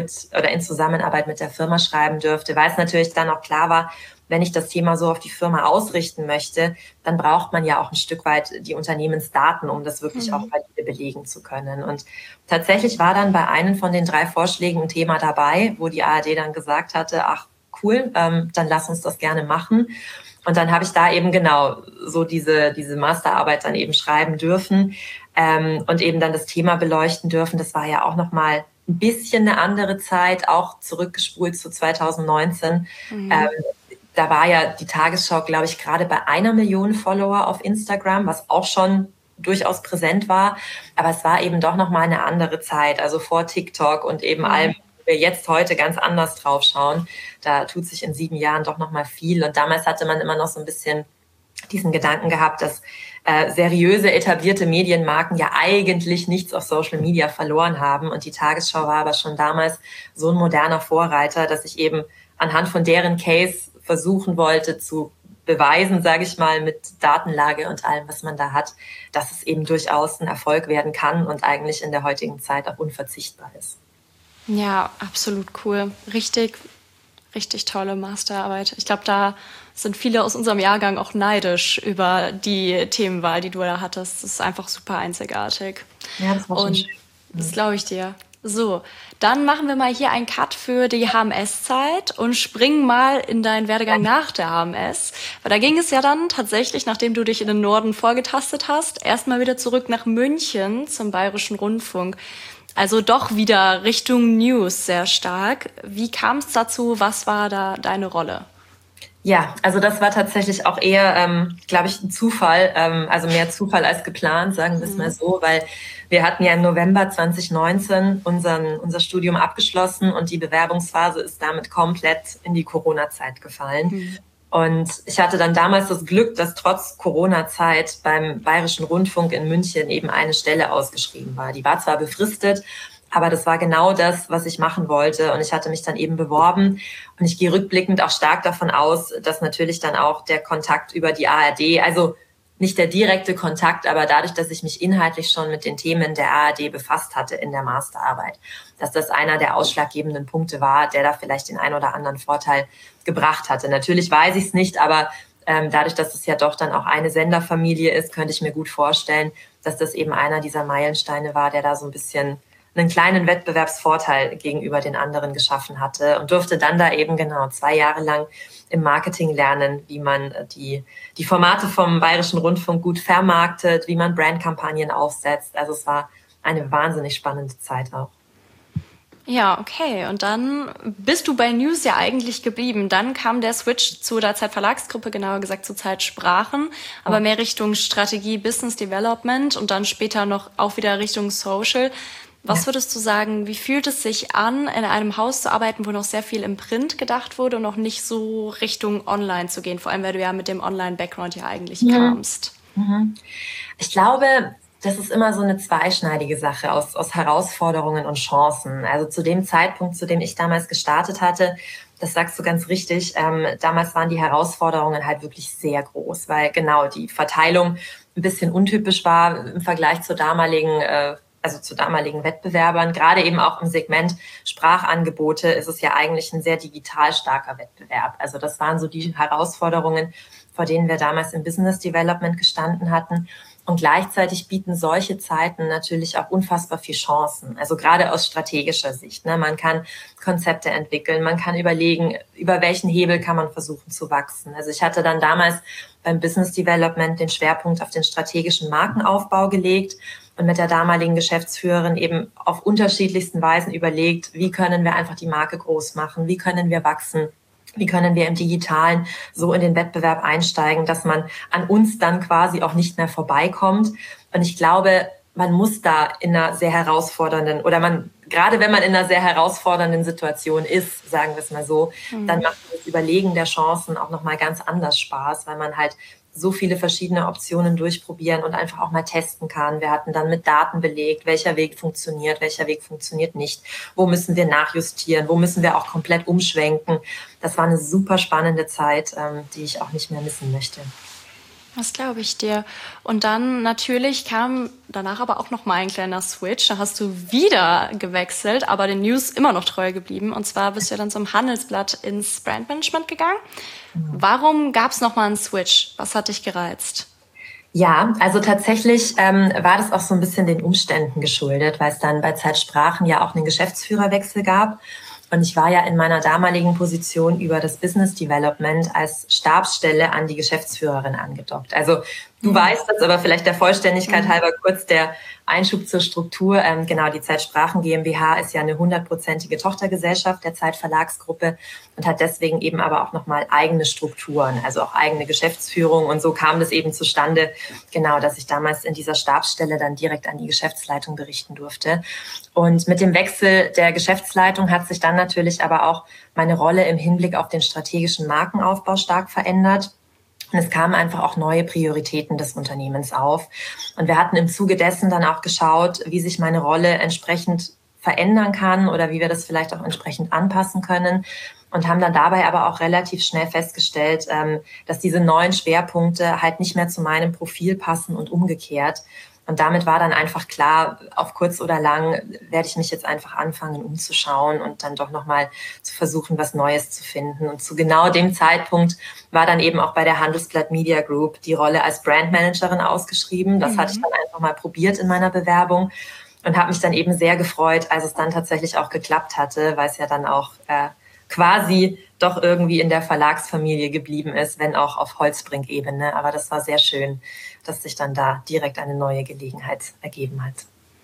mit der Firma schreiben dürfte, weil es natürlich dann auch klar war, wenn ich das Thema so auf die Firma ausrichten möchte, dann braucht man ja auch ein Stück weit die Unternehmensdaten, um das wirklich auch valide belegen zu können. Und tatsächlich war dann bei einem von den 3 Vorschlägen ein Thema dabei, wo die ARD dann gesagt hatte, ach cool, dann lass uns das gerne machen. Und dann habe ich da eben genau so diese Masterarbeit dann eben schreiben dürfen und eben dann das Thema beleuchten dürfen. Das war ja auch nochmal ein bisschen eine andere Zeit, auch zurückgespult zu 2019. Da war ja die Tagesschau, glaube ich, gerade bei 1 Million Follower auf Instagram, was auch schon durchaus präsent war. Aber es war eben doch nochmal eine andere Zeit, also vor TikTok und eben allem, wo wir jetzt heute ganz anders drauf schauen. Da tut sich in 7 Jahren doch nochmal viel. Und damals hatte man immer noch so ein bisschen diesen Gedanken gehabt, dass seriöse, etablierte Medienmarken ja eigentlich nichts auf Social Media verloren haben. Und die Tagesschau war aber schon damals so ein moderner Vorreiter, dass ich eben anhand von deren Case versuchen wollte zu beweisen, sage ich mal, mit Datenlage und allem, was man da hat, dass es eben durchaus ein Erfolg werden kann und eigentlich in der heutigen Zeit auch unverzichtbar ist. Ja, absolut cool. Richtig tolle Masterarbeit. Ich glaube, da sind viele aus unserem Jahrgang auch neidisch über die Themenwahl, die du da hattest. Das ist einfach super einzigartig. Ja, das war schon schön. Das glaube ich dir. So, dann machen wir mal hier einen Cut für die HMS-Zeit und springen mal in deinen Werdegang nach der HMS. Weil da ging es ja dann tatsächlich, nachdem du dich in den Norden vorgetastet hast, erstmal wieder zurück nach München zum Bayerischen Rundfunk. Also doch wieder Richtung News sehr stark. Wie kam es dazu? Was war da deine Rolle? Ja, also das war tatsächlich auch eher, glaube ich, ein Zufall, also mehr Zufall als geplant, sagen wir es mal so, weil wir hatten ja im November 2019 unser Studium abgeschlossen und die Bewerbungsphase ist damit komplett in die Corona-Zeit gefallen. Und ich hatte dann damals das Glück, dass trotz Corona-Zeit beim Bayerischen Rundfunk in München eben eine Stelle ausgeschrieben war. Die war zwar befristet, aber das war genau das, was ich machen wollte. Und ich hatte mich dann eben beworben. Und ich gehe rückblickend auch stark davon aus, dass natürlich dann auch der Kontakt über die ARD, also nicht der direkte Kontakt, aber dadurch, dass ich mich inhaltlich schon mit den Themen der ARD befasst hatte in der Masterarbeit, dass das einer der ausschlaggebenden Punkte war, der da vielleicht den ein oder anderen Vorteil gebracht hatte. Natürlich weiß ich es nicht, aber dadurch, dass es ja doch dann auch eine Senderfamilie ist, könnte ich mir gut vorstellen, dass das eben einer dieser Meilensteine war, der da so ein bisschen einen kleinen Wettbewerbsvorteil gegenüber den anderen geschaffen hatte und durfte dann da eben genau 2 Jahre lang im Marketing lernen, wie man die Formate vom Bayerischen Rundfunk gut vermarktet, wie man Brandkampagnen aufsetzt. Also es war eine wahnsinnig spannende Zeit auch. Ja, okay. Und dann bist du bei News ja eigentlich geblieben. Dann kam der Switch zu der Zeit-Verlagsgruppe, genauer gesagt zu Zeit-Sprachen, aber mehr Richtung Strategie, Business Development und dann später noch auch wieder Richtung Social. Was würdest du sagen, wie fühlt es sich an, in einem Haus zu arbeiten, wo noch sehr viel im Print gedacht wurde und noch nicht so Richtung Online zu gehen? Vor allem, weil du ja mit dem Online-Background ja eigentlich kamst. Ich glaube, das ist immer so eine zweischneidige Sache aus Herausforderungen und Chancen. Also zu dem Zeitpunkt, zu dem ich damals gestartet hatte, das sagst du ganz richtig, damals waren die Herausforderungen halt wirklich sehr groß, weil genau die Verteilung ein bisschen untypisch war im Vergleich zu damaligen Wettbewerbern. Gerade eben auch im Segment Sprachangebote ist es ja eigentlich ein sehr digital starker Wettbewerb. Also das waren so die Herausforderungen, vor denen wir damals im Business Development gestanden hatten. Und gleichzeitig bieten solche Zeiten natürlich auch unfassbar viel Chancen. Also gerade aus strategischer Sicht. Ne? Man kann Konzepte entwickeln, man kann überlegen, über welchen Hebel kann man versuchen zu wachsen. Also ich hatte dann damals beim Business Development den Schwerpunkt auf den strategischen Markenaufbau gelegt und mit der damaligen Geschäftsführerin eben auf unterschiedlichsten Weisen überlegt, wie können wir einfach die Marke groß machen, wie können wir wachsen. Wie können wir im Digitalen so in den Wettbewerb einsteigen, dass man an uns dann quasi auch nicht mehr vorbeikommt? Und ich glaube, man muss da in einer sehr herausfordernden gerade wenn man in einer sehr herausfordernden Situation ist, sagen wir es mal so, dann macht das Überlegen der Chancen auch nochmal ganz anders Spaß, weil man halt so viele verschiedene Optionen durchprobieren und einfach auch mal testen kann. Wir hatten dann mit Daten belegt, welcher Weg funktioniert nicht, wo müssen wir nachjustieren, wo müssen wir auch komplett umschwenken. Das war eine super spannende Zeit, die ich auch nicht mehr missen möchte. Das glaube ich dir. Und dann natürlich kam danach aber auch noch mal ein kleiner Switch. Da hast du wieder gewechselt, aber den News immer noch treu geblieben. Und zwar bist du ja dann zum Handelsblatt ins Brandmanagement gegangen. Warum gab es noch mal einen Switch? Was hat dich gereizt? Ja, also tatsächlich war das auch so ein bisschen den Umständen geschuldet, weil es dann bei Zeitsprachen ja auch einen Geschäftsführerwechsel gab. Und ich war ja in meiner damaligen Position über das Business Development als Stabsstelle an die Geschäftsführerin angedockt. Also du weißt das, aber vielleicht der Vollständigkeit halber kurz der Einschub zur Struktur. Genau, die Zeitsprachen GmbH ist ja eine 100%ige Tochtergesellschaft der Zeitverlagsgruppe und hat deswegen eben aber auch nochmal eigene Strukturen, also auch eigene Geschäftsführung. Und so kam das eben zustande, genau, dass ich damals in dieser Stabsstelle dann direkt an die Geschäftsleitung berichten durfte. Und mit dem Wechsel der Geschäftsleitung hat sich dann natürlich aber auch meine Rolle im Hinblick auf den strategischen Markenaufbau stark verändert. Und es kamen einfach auch neue Prioritäten des Unternehmens auf. Und wir hatten im Zuge dessen dann auch geschaut, wie sich meine Rolle entsprechend verändern kann oder wie wir das vielleicht auch entsprechend anpassen können. Und haben dann dabei aber auch relativ schnell festgestellt, dass diese neuen Schwerpunkte halt nicht mehr zu meinem Profil passen und umgekehrt. Und damit war dann einfach klar, auf kurz oder lang werde ich mich jetzt einfach anfangen umzuschauen und dann doch nochmal zu versuchen, was Neues zu finden. Und zu genau dem Zeitpunkt war dann eben auch bei der Handelsblatt Media Group die Rolle als Brandmanagerin ausgeschrieben. Das hatte ich dann einfach mal probiert in meiner Bewerbung und habe mich dann eben sehr gefreut, als es dann tatsächlich auch geklappt hatte, weil es ja dann auch quasi doch irgendwie in der Verlagsfamilie geblieben ist, wenn auch auf Holzbrink-Ebene. Aber das war sehr schön, dass sich dann da direkt eine neue Gelegenheit ergeben hat.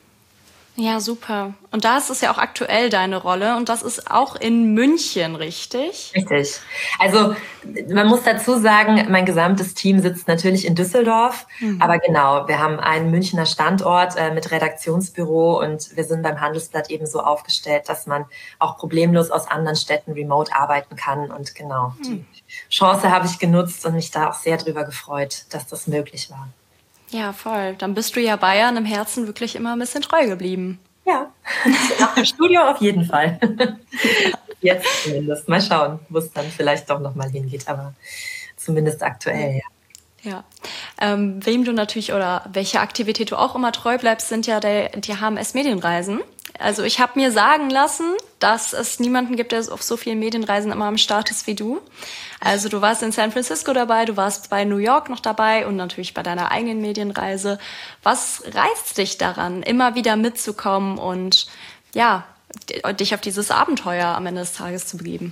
Ja, super. Und da ist es ja auch aktuell deine Rolle und das ist auch in München, richtig? Richtig. Also man muss dazu sagen, mein gesamtes Team sitzt natürlich in Düsseldorf, aber genau, wir haben einen Münchner Standort mit Redaktionsbüro und wir sind beim Handelsblatt eben so aufgestellt, dass man auch problemlos aus anderen Städten remote arbeiten kann und genau, die Chance habe ich genutzt und mich da auch sehr drüber gefreut, dass das möglich war. Ja, voll. Dann bist du ja Bayern im Herzen wirklich immer ein bisschen treu geblieben. Ja, nach dem Studio auf jeden Fall. Jetzt zumindest. Mal schauen, wo es dann vielleicht doch nochmal hingeht, aber zumindest aktuell, ja. Ja. Wem du natürlich oder welche Aktivität du auch immer treu bleibst, sind ja die HMS-Medienreisen. Also ich habe mir sagen lassen, dass es niemanden gibt, der auf so vielen Medienreisen immer am Start ist wie du. Also du warst in San Francisco dabei, du warst bei New York noch dabei und natürlich bei deiner eigenen Medienreise. Was reizt dich daran, immer wieder mitzukommen und ja, dich auf dieses Abenteuer am Ende des Tages zu begeben?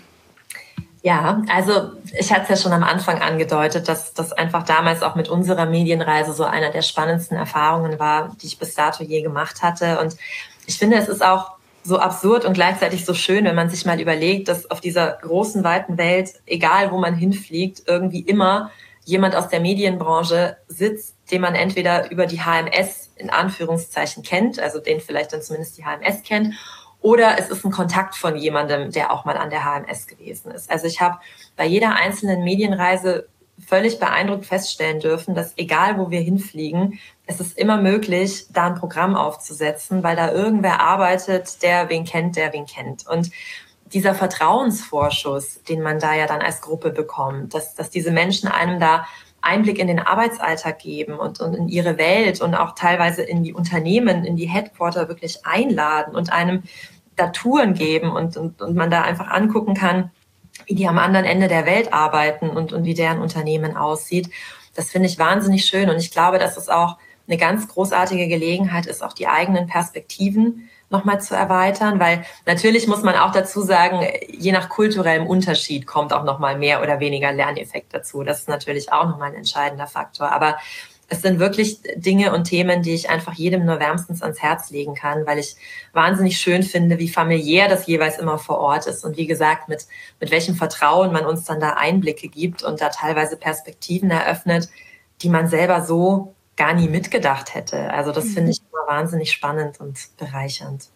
Ja, also ich hatte es ja schon am Anfang angedeutet, dass das einfach damals auch mit unserer Medienreise so einer der spannendsten Erfahrungen war, die ich bis dato je gemacht hatte. Und ich finde, es ist auch so absurd und gleichzeitig so schön, wenn man sich mal überlegt, dass auf dieser großen, weiten Welt, egal wo man hinfliegt, irgendwie immer jemand aus der Medienbranche sitzt, den man entweder über die HMS in Anführungszeichen kennt, also den vielleicht dann zumindest die HMS kennt, oder es ist ein Kontakt von jemandem, der auch mal an der HMS gewesen ist. Also ich habe bei jeder einzelnen Medienreise völlig beeindruckt feststellen dürfen, dass egal wo wir hinfliegen, es ist immer möglich, da ein Programm aufzusetzen, weil da irgendwer arbeitet, der wen kennt. Und dieser Vertrauensvorschuss, den man da ja dann als Gruppe bekommt, dass diese Menschen einem da Einblick in den Arbeitsalltag geben und in ihre Welt und auch teilweise in die Unternehmen, in die Headquarter wirklich einladen und einem da Touren geben und man da einfach angucken kann, wie die am anderen Ende der Welt arbeiten und wie deren Unternehmen aussieht. Das finde ich wahnsinnig schön. Und ich glaube, dass es auch eine ganz großartige Gelegenheit ist, auch die eigenen Perspektiven nochmal zu erweitern, weil natürlich muss man auch dazu sagen, je nach kulturellem Unterschied kommt auch nochmal mehr oder weniger Lerneffekt dazu. Das ist natürlich auch nochmal ein entscheidender Faktor. Aber es sind wirklich Dinge und Themen, die ich einfach jedem nur wärmstens ans Herz legen kann, weil ich wahnsinnig schön finde, wie familiär das jeweils immer vor Ort ist und wie gesagt, mit welchem Vertrauen man uns dann da Einblicke gibt und da teilweise Perspektiven eröffnet, die man selber so gar nie mitgedacht hätte. Also das finde ich immer wahnsinnig spannend und bereichernd.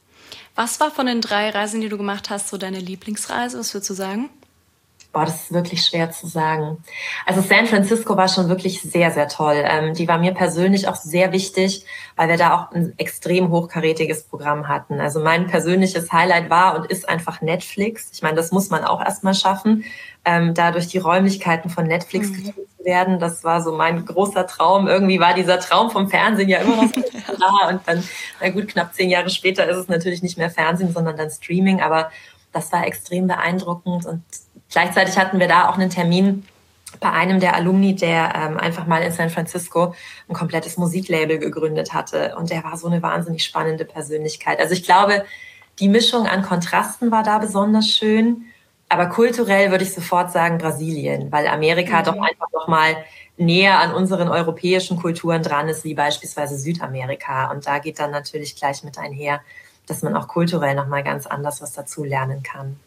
Was war von den 3 Reisen, die du gemacht hast, so deine Lieblingsreise? Was würdest du sagen? Das ist wirklich schwer zu sagen. Also San Francisco war schon wirklich sehr, sehr toll. Die war mir persönlich auch sehr wichtig, weil wir da auch ein extrem hochkarätiges Programm hatten. Also mein persönliches Highlight war und ist einfach Netflix. Ich meine, das muss man auch erstmal schaffen, da durch die Räumlichkeiten von Netflix geführt zu werden. Das war so mein großer Traum. Irgendwie war dieser Traum vom Fernsehen ja immer noch so da. Und dann, na gut, knapp 10 Jahre später ist es natürlich nicht mehr Fernsehen, sondern dann Streaming. Aber das war extrem beeindruckend und gleichzeitig hatten wir da auch einen Termin bei einem der Alumni, der einfach mal in San Francisco ein komplettes Musiklabel gegründet hatte. Und der war so eine wahnsinnig spannende Persönlichkeit. Also ich glaube, die Mischung an Kontrasten war da besonders schön. Aber kulturell würde ich sofort sagen Brasilien, weil Amerika doch einfach noch mal näher an unseren europäischen Kulturen dran ist, wie beispielsweise Südamerika. Und da geht dann natürlich gleich mit einher, dass man auch kulturell noch mal ganz anders was dazu lernen kann.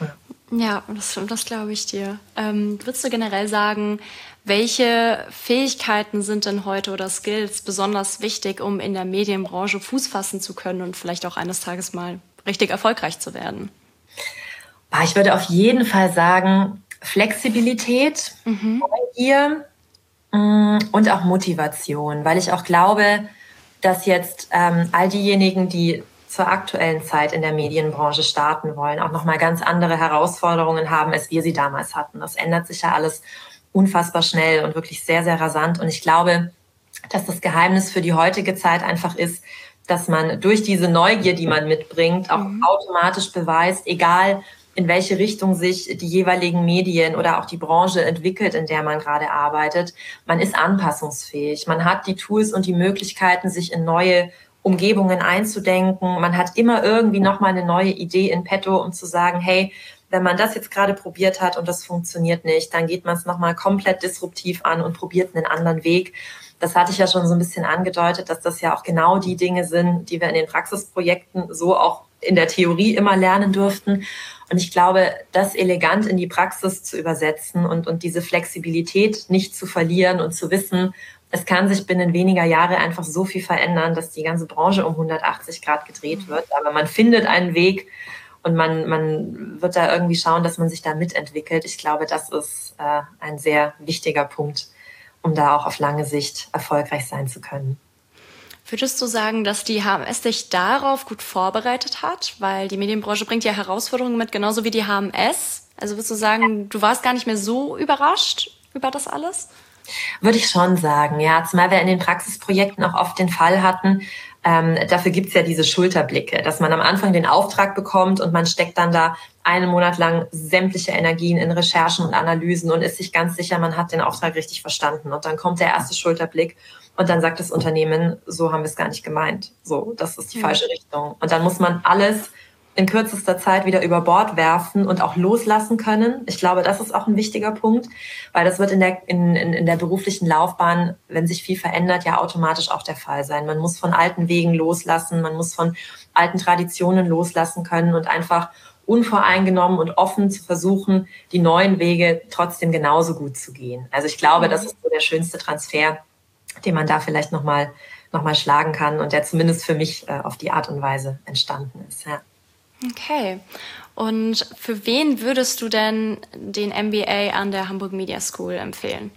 Ja, das glaube ich dir. Würdest du generell sagen, welche Fähigkeiten sind denn heute oder Skills besonders wichtig, um in der Medienbranche Fuß fassen zu können und vielleicht auch eines Tages mal richtig erfolgreich zu werden? Ich würde auf jeden Fall sagen, Flexibilität, Neugier und auch Motivation, weil ich auch glaube, dass jetzt all diejenigen, die zur aktuellen Zeit in der Medienbranche starten wollen, auch nochmal ganz andere Herausforderungen haben, als wir sie damals hatten. Das ändert sich ja alles unfassbar schnell und wirklich sehr, sehr rasant. Und ich glaube, dass das Geheimnis für die heutige Zeit einfach ist, dass man durch diese Neugier, die man mitbringt, auch automatisch beweist, egal in welche Richtung sich die jeweiligen Medien oder auch die Branche entwickelt, in der man gerade arbeitet, man ist anpassungsfähig. Man hat die Tools und die Möglichkeiten, sich in neue Umgebungen einzudenken. Man hat immer irgendwie nochmal eine neue Idee in petto, um zu sagen, hey, wenn man das jetzt gerade probiert hat und das funktioniert nicht, dann geht man es nochmal komplett disruptiv an und probiert einen anderen Weg. Das hatte ich ja schon so ein bisschen angedeutet, dass das ja auch genau die Dinge sind, die wir in den Praxisprojekten so auch in der Theorie immer lernen durften. Und ich glaube, das elegant in die Praxis zu übersetzen und diese Flexibilität nicht zu verlieren und zu wissen, es kann sich binnen weniger Jahre einfach so viel verändern, dass die ganze Branche um 180 Grad gedreht wird. Aber man findet einen Weg und man wird da irgendwie schauen, dass man sich da mitentwickelt. Ich glaube, das ist ein sehr wichtiger Punkt, um da auch auf lange Sicht erfolgreich sein zu können. Würdest du sagen, dass die HMS dich darauf gut vorbereitet hat? Weil die Medienbranche bringt ja Herausforderungen mit, genauso wie die HMS. Also würdest du sagen, du warst gar nicht mehr so überrascht über das alles? Würde ich schon sagen, ja. Zumal wir in den Praxisprojekten auch oft den Fall hatten, dafür gibt's ja diese Schulterblicke, dass man am Anfang den Auftrag bekommt und man steckt dann da einen Monat lang sämtliche Energien in Recherchen und Analysen und ist sich ganz sicher, man hat den Auftrag richtig verstanden. Und dann kommt der erste Schulterblick und dann sagt das Unternehmen, so haben wir es gar nicht gemeint. So, das ist die falsche Richtung. Und dann muss man alles in kürzester Zeit wieder über Bord werfen und auch loslassen können. Ich glaube, das ist auch ein wichtiger Punkt, weil das wird in der beruflichen Laufbahn, wenn sich viel verändert, ja automatisch auch der Fall sein. Man muss von alten Wegen loslassen, man muss von alten Traditionen loslassen können und einfach unvoreingenommen und offen zu versuchen, die neuen Wege trotzdem genauso gut zu gehen. Also ich glaube, das ist so der schönste Transfer, den man da vielleicht noch mal schlagen kann und der zumindest für mich auf die Art und Weise entstanden ist. Ja. Okay. Und für wen würdest du denn den MBA an der Hamburg Media School empfehlen?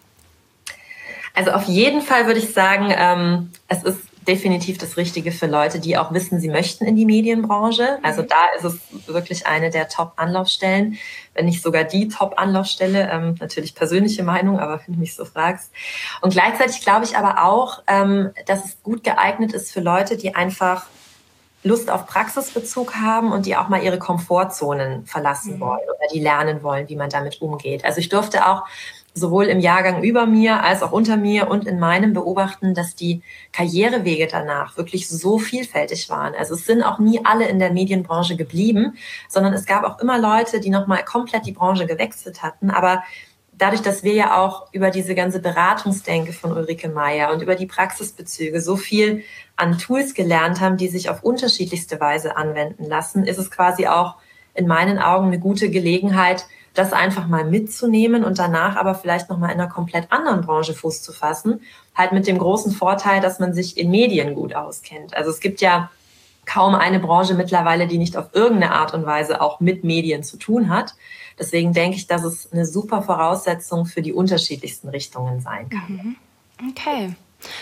Also auf jeden Fall würde ich sagen, es ist definitiv das Richtige für Leute, die auch wissen, sie möchten in die Medienbranche. Also da ist es wirklich eine der Top-Anlaufstellen, wenn nicht sogar die Top-Anlaufstelle. Natürlich persönliche Meinung, aber wenn du mich so fragst. Und gleichzeitig glaube ich aber auch, dass es gut geeignet ist für Leute, die einfach Lust auf Praxisbezug haben und die auch mal ihre Komfortzonen verlassen wollen oder die lernen wollen, wie man damit umgeht. Also ich durfte auch sowohl im Jahrgang über mir als auch unter mir und in meinem beobachten, dass die Karrierewege danach wirklich so vielfältig waren. Also es sind auch nie alle in der Medienbranche geblieben, sondern es gab auch immer Leute, die nochmal komplett die Branche gewechselt hatten. Aber dadurch, dass wir ja auch über diese ganze Beratungsdenke von Ulrike Meier und über die Praxisbezüge so viel an Tools gelernt haben, die sich auf unterschiedlichste Weise anwenden lassen, ist es quasi auch in meinen Augen eine gute Gelegenheit, das einfach mal mitzunehmen und danach aber vielleicht nochmal in einer komplett anderen Branche Fuß zu fassen. Halt mit dem großen Vorteil, dass man sich in Medien gut auskennt. Also es gibt ja kaum eine Branche mittlerweile, die nicht auf irgendeine Art und Weise auch mit Medien zu tun hat. Deswegen denke ich, dass es eine super Voraussetzung für die unterschiedlichsten Richtungen sein kann. Okay.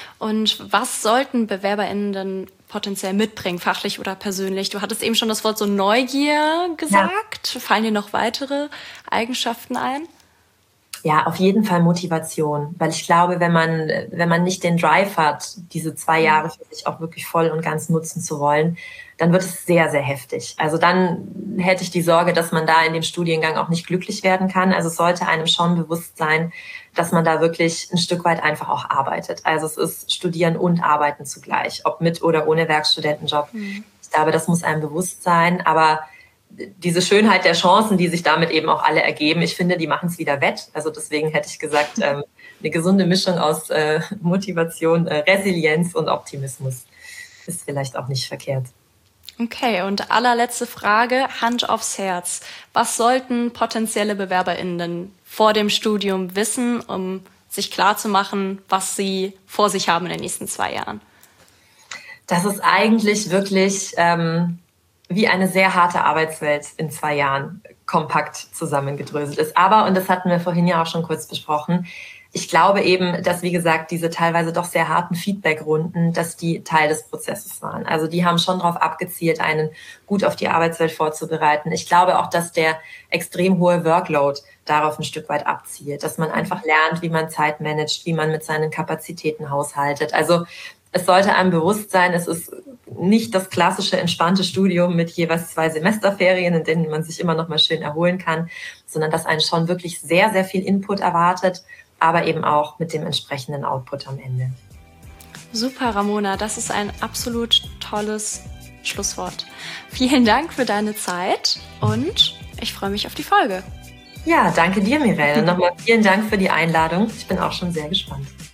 Und was sollten BewerberInnen denn potenziell mitbringen, fachlich oder persönlich? Du hattest eben schon das Wort so Neugier gesagt. Ja. Fallen dir noch weitere Eigenschaften ein? Ja, auf jeden Fall Motivation, weil ich glaube, wenn man nicht den Drive hat, diese 2 Jahre für sich auch wirklich voll und ganz nutzen zu wollen, dann wird es sehr, sehr heftig. Also dann hätte ich die Sorge, dass man da in dem Studiengang auch nicht glücklich werden kann. Also es sollte einem schon bewusst sein, dass man da wirklich ein Stück weit einfach auch arbeitet. Also es ist Studieren und Arbeiten zugleich, ob mit oder ohne Werkstudentenjob. Ich glaube, das muss einem bewusst sein, aber diese Schönheit der Chancen, die sich damit eben auch alle ergeben, ich finde, die machen es wieder wett. Also deswegen hätte ich gesagt, eine gesunde Mischung aus Motivation, Resilienz und Optimismus ist vielleicht auch nicht verkehrt. Okay, und allerletzte Frage, Hand aufs Herz. Was sollten potenzielle BewerberInnen denn vor dem Studium wissen, um sich klarzumachen, was sie vor sich haben in den nächsten 2 Jahren? Das ist eigentlich wirklich wie eine sehr harte Arbeitswelt in 2 Jahren kompakt zusammengedröselt ist. Aber, und das hatten wir vorhin ja auch schon kurz besprochen, ich glaube eben, dass, wie gesagt, diese teilweise doch sehr harten Feedbackrunden, dass die Teil des Prozesses waren. Also die haben schon darauf abgezielt, einen gut auf die Arbeitswelt vorzubereiten. Ich glaube auch, dass der extrem hohe Workload darauf ein Stück weit abzielt, dass man einfach lernt, wie man Zeit managt, wie man mit seinen Kapazitäten haushaltet. Also es sollte einem bewusst sein, es ist nicht das klassische entspannte Studium mit jeweils 2 Semesterferien, in denen man sich immer noch mal schön erholen kann, sondern dass einen schon wirklich sehr, sehr viel Input erwartet, aber eben auch mit dem entsprechenden Output am Ende. Super, Ramona, das ist ein absolut tolles Schlusswort. Vielen Dank für deine Zeit und ich freue mich auf die Folge. Ja, danke dir, Mireille. Und nochmal vielen Dank für die Einladung. Ich bin auch schon sehr gespannt.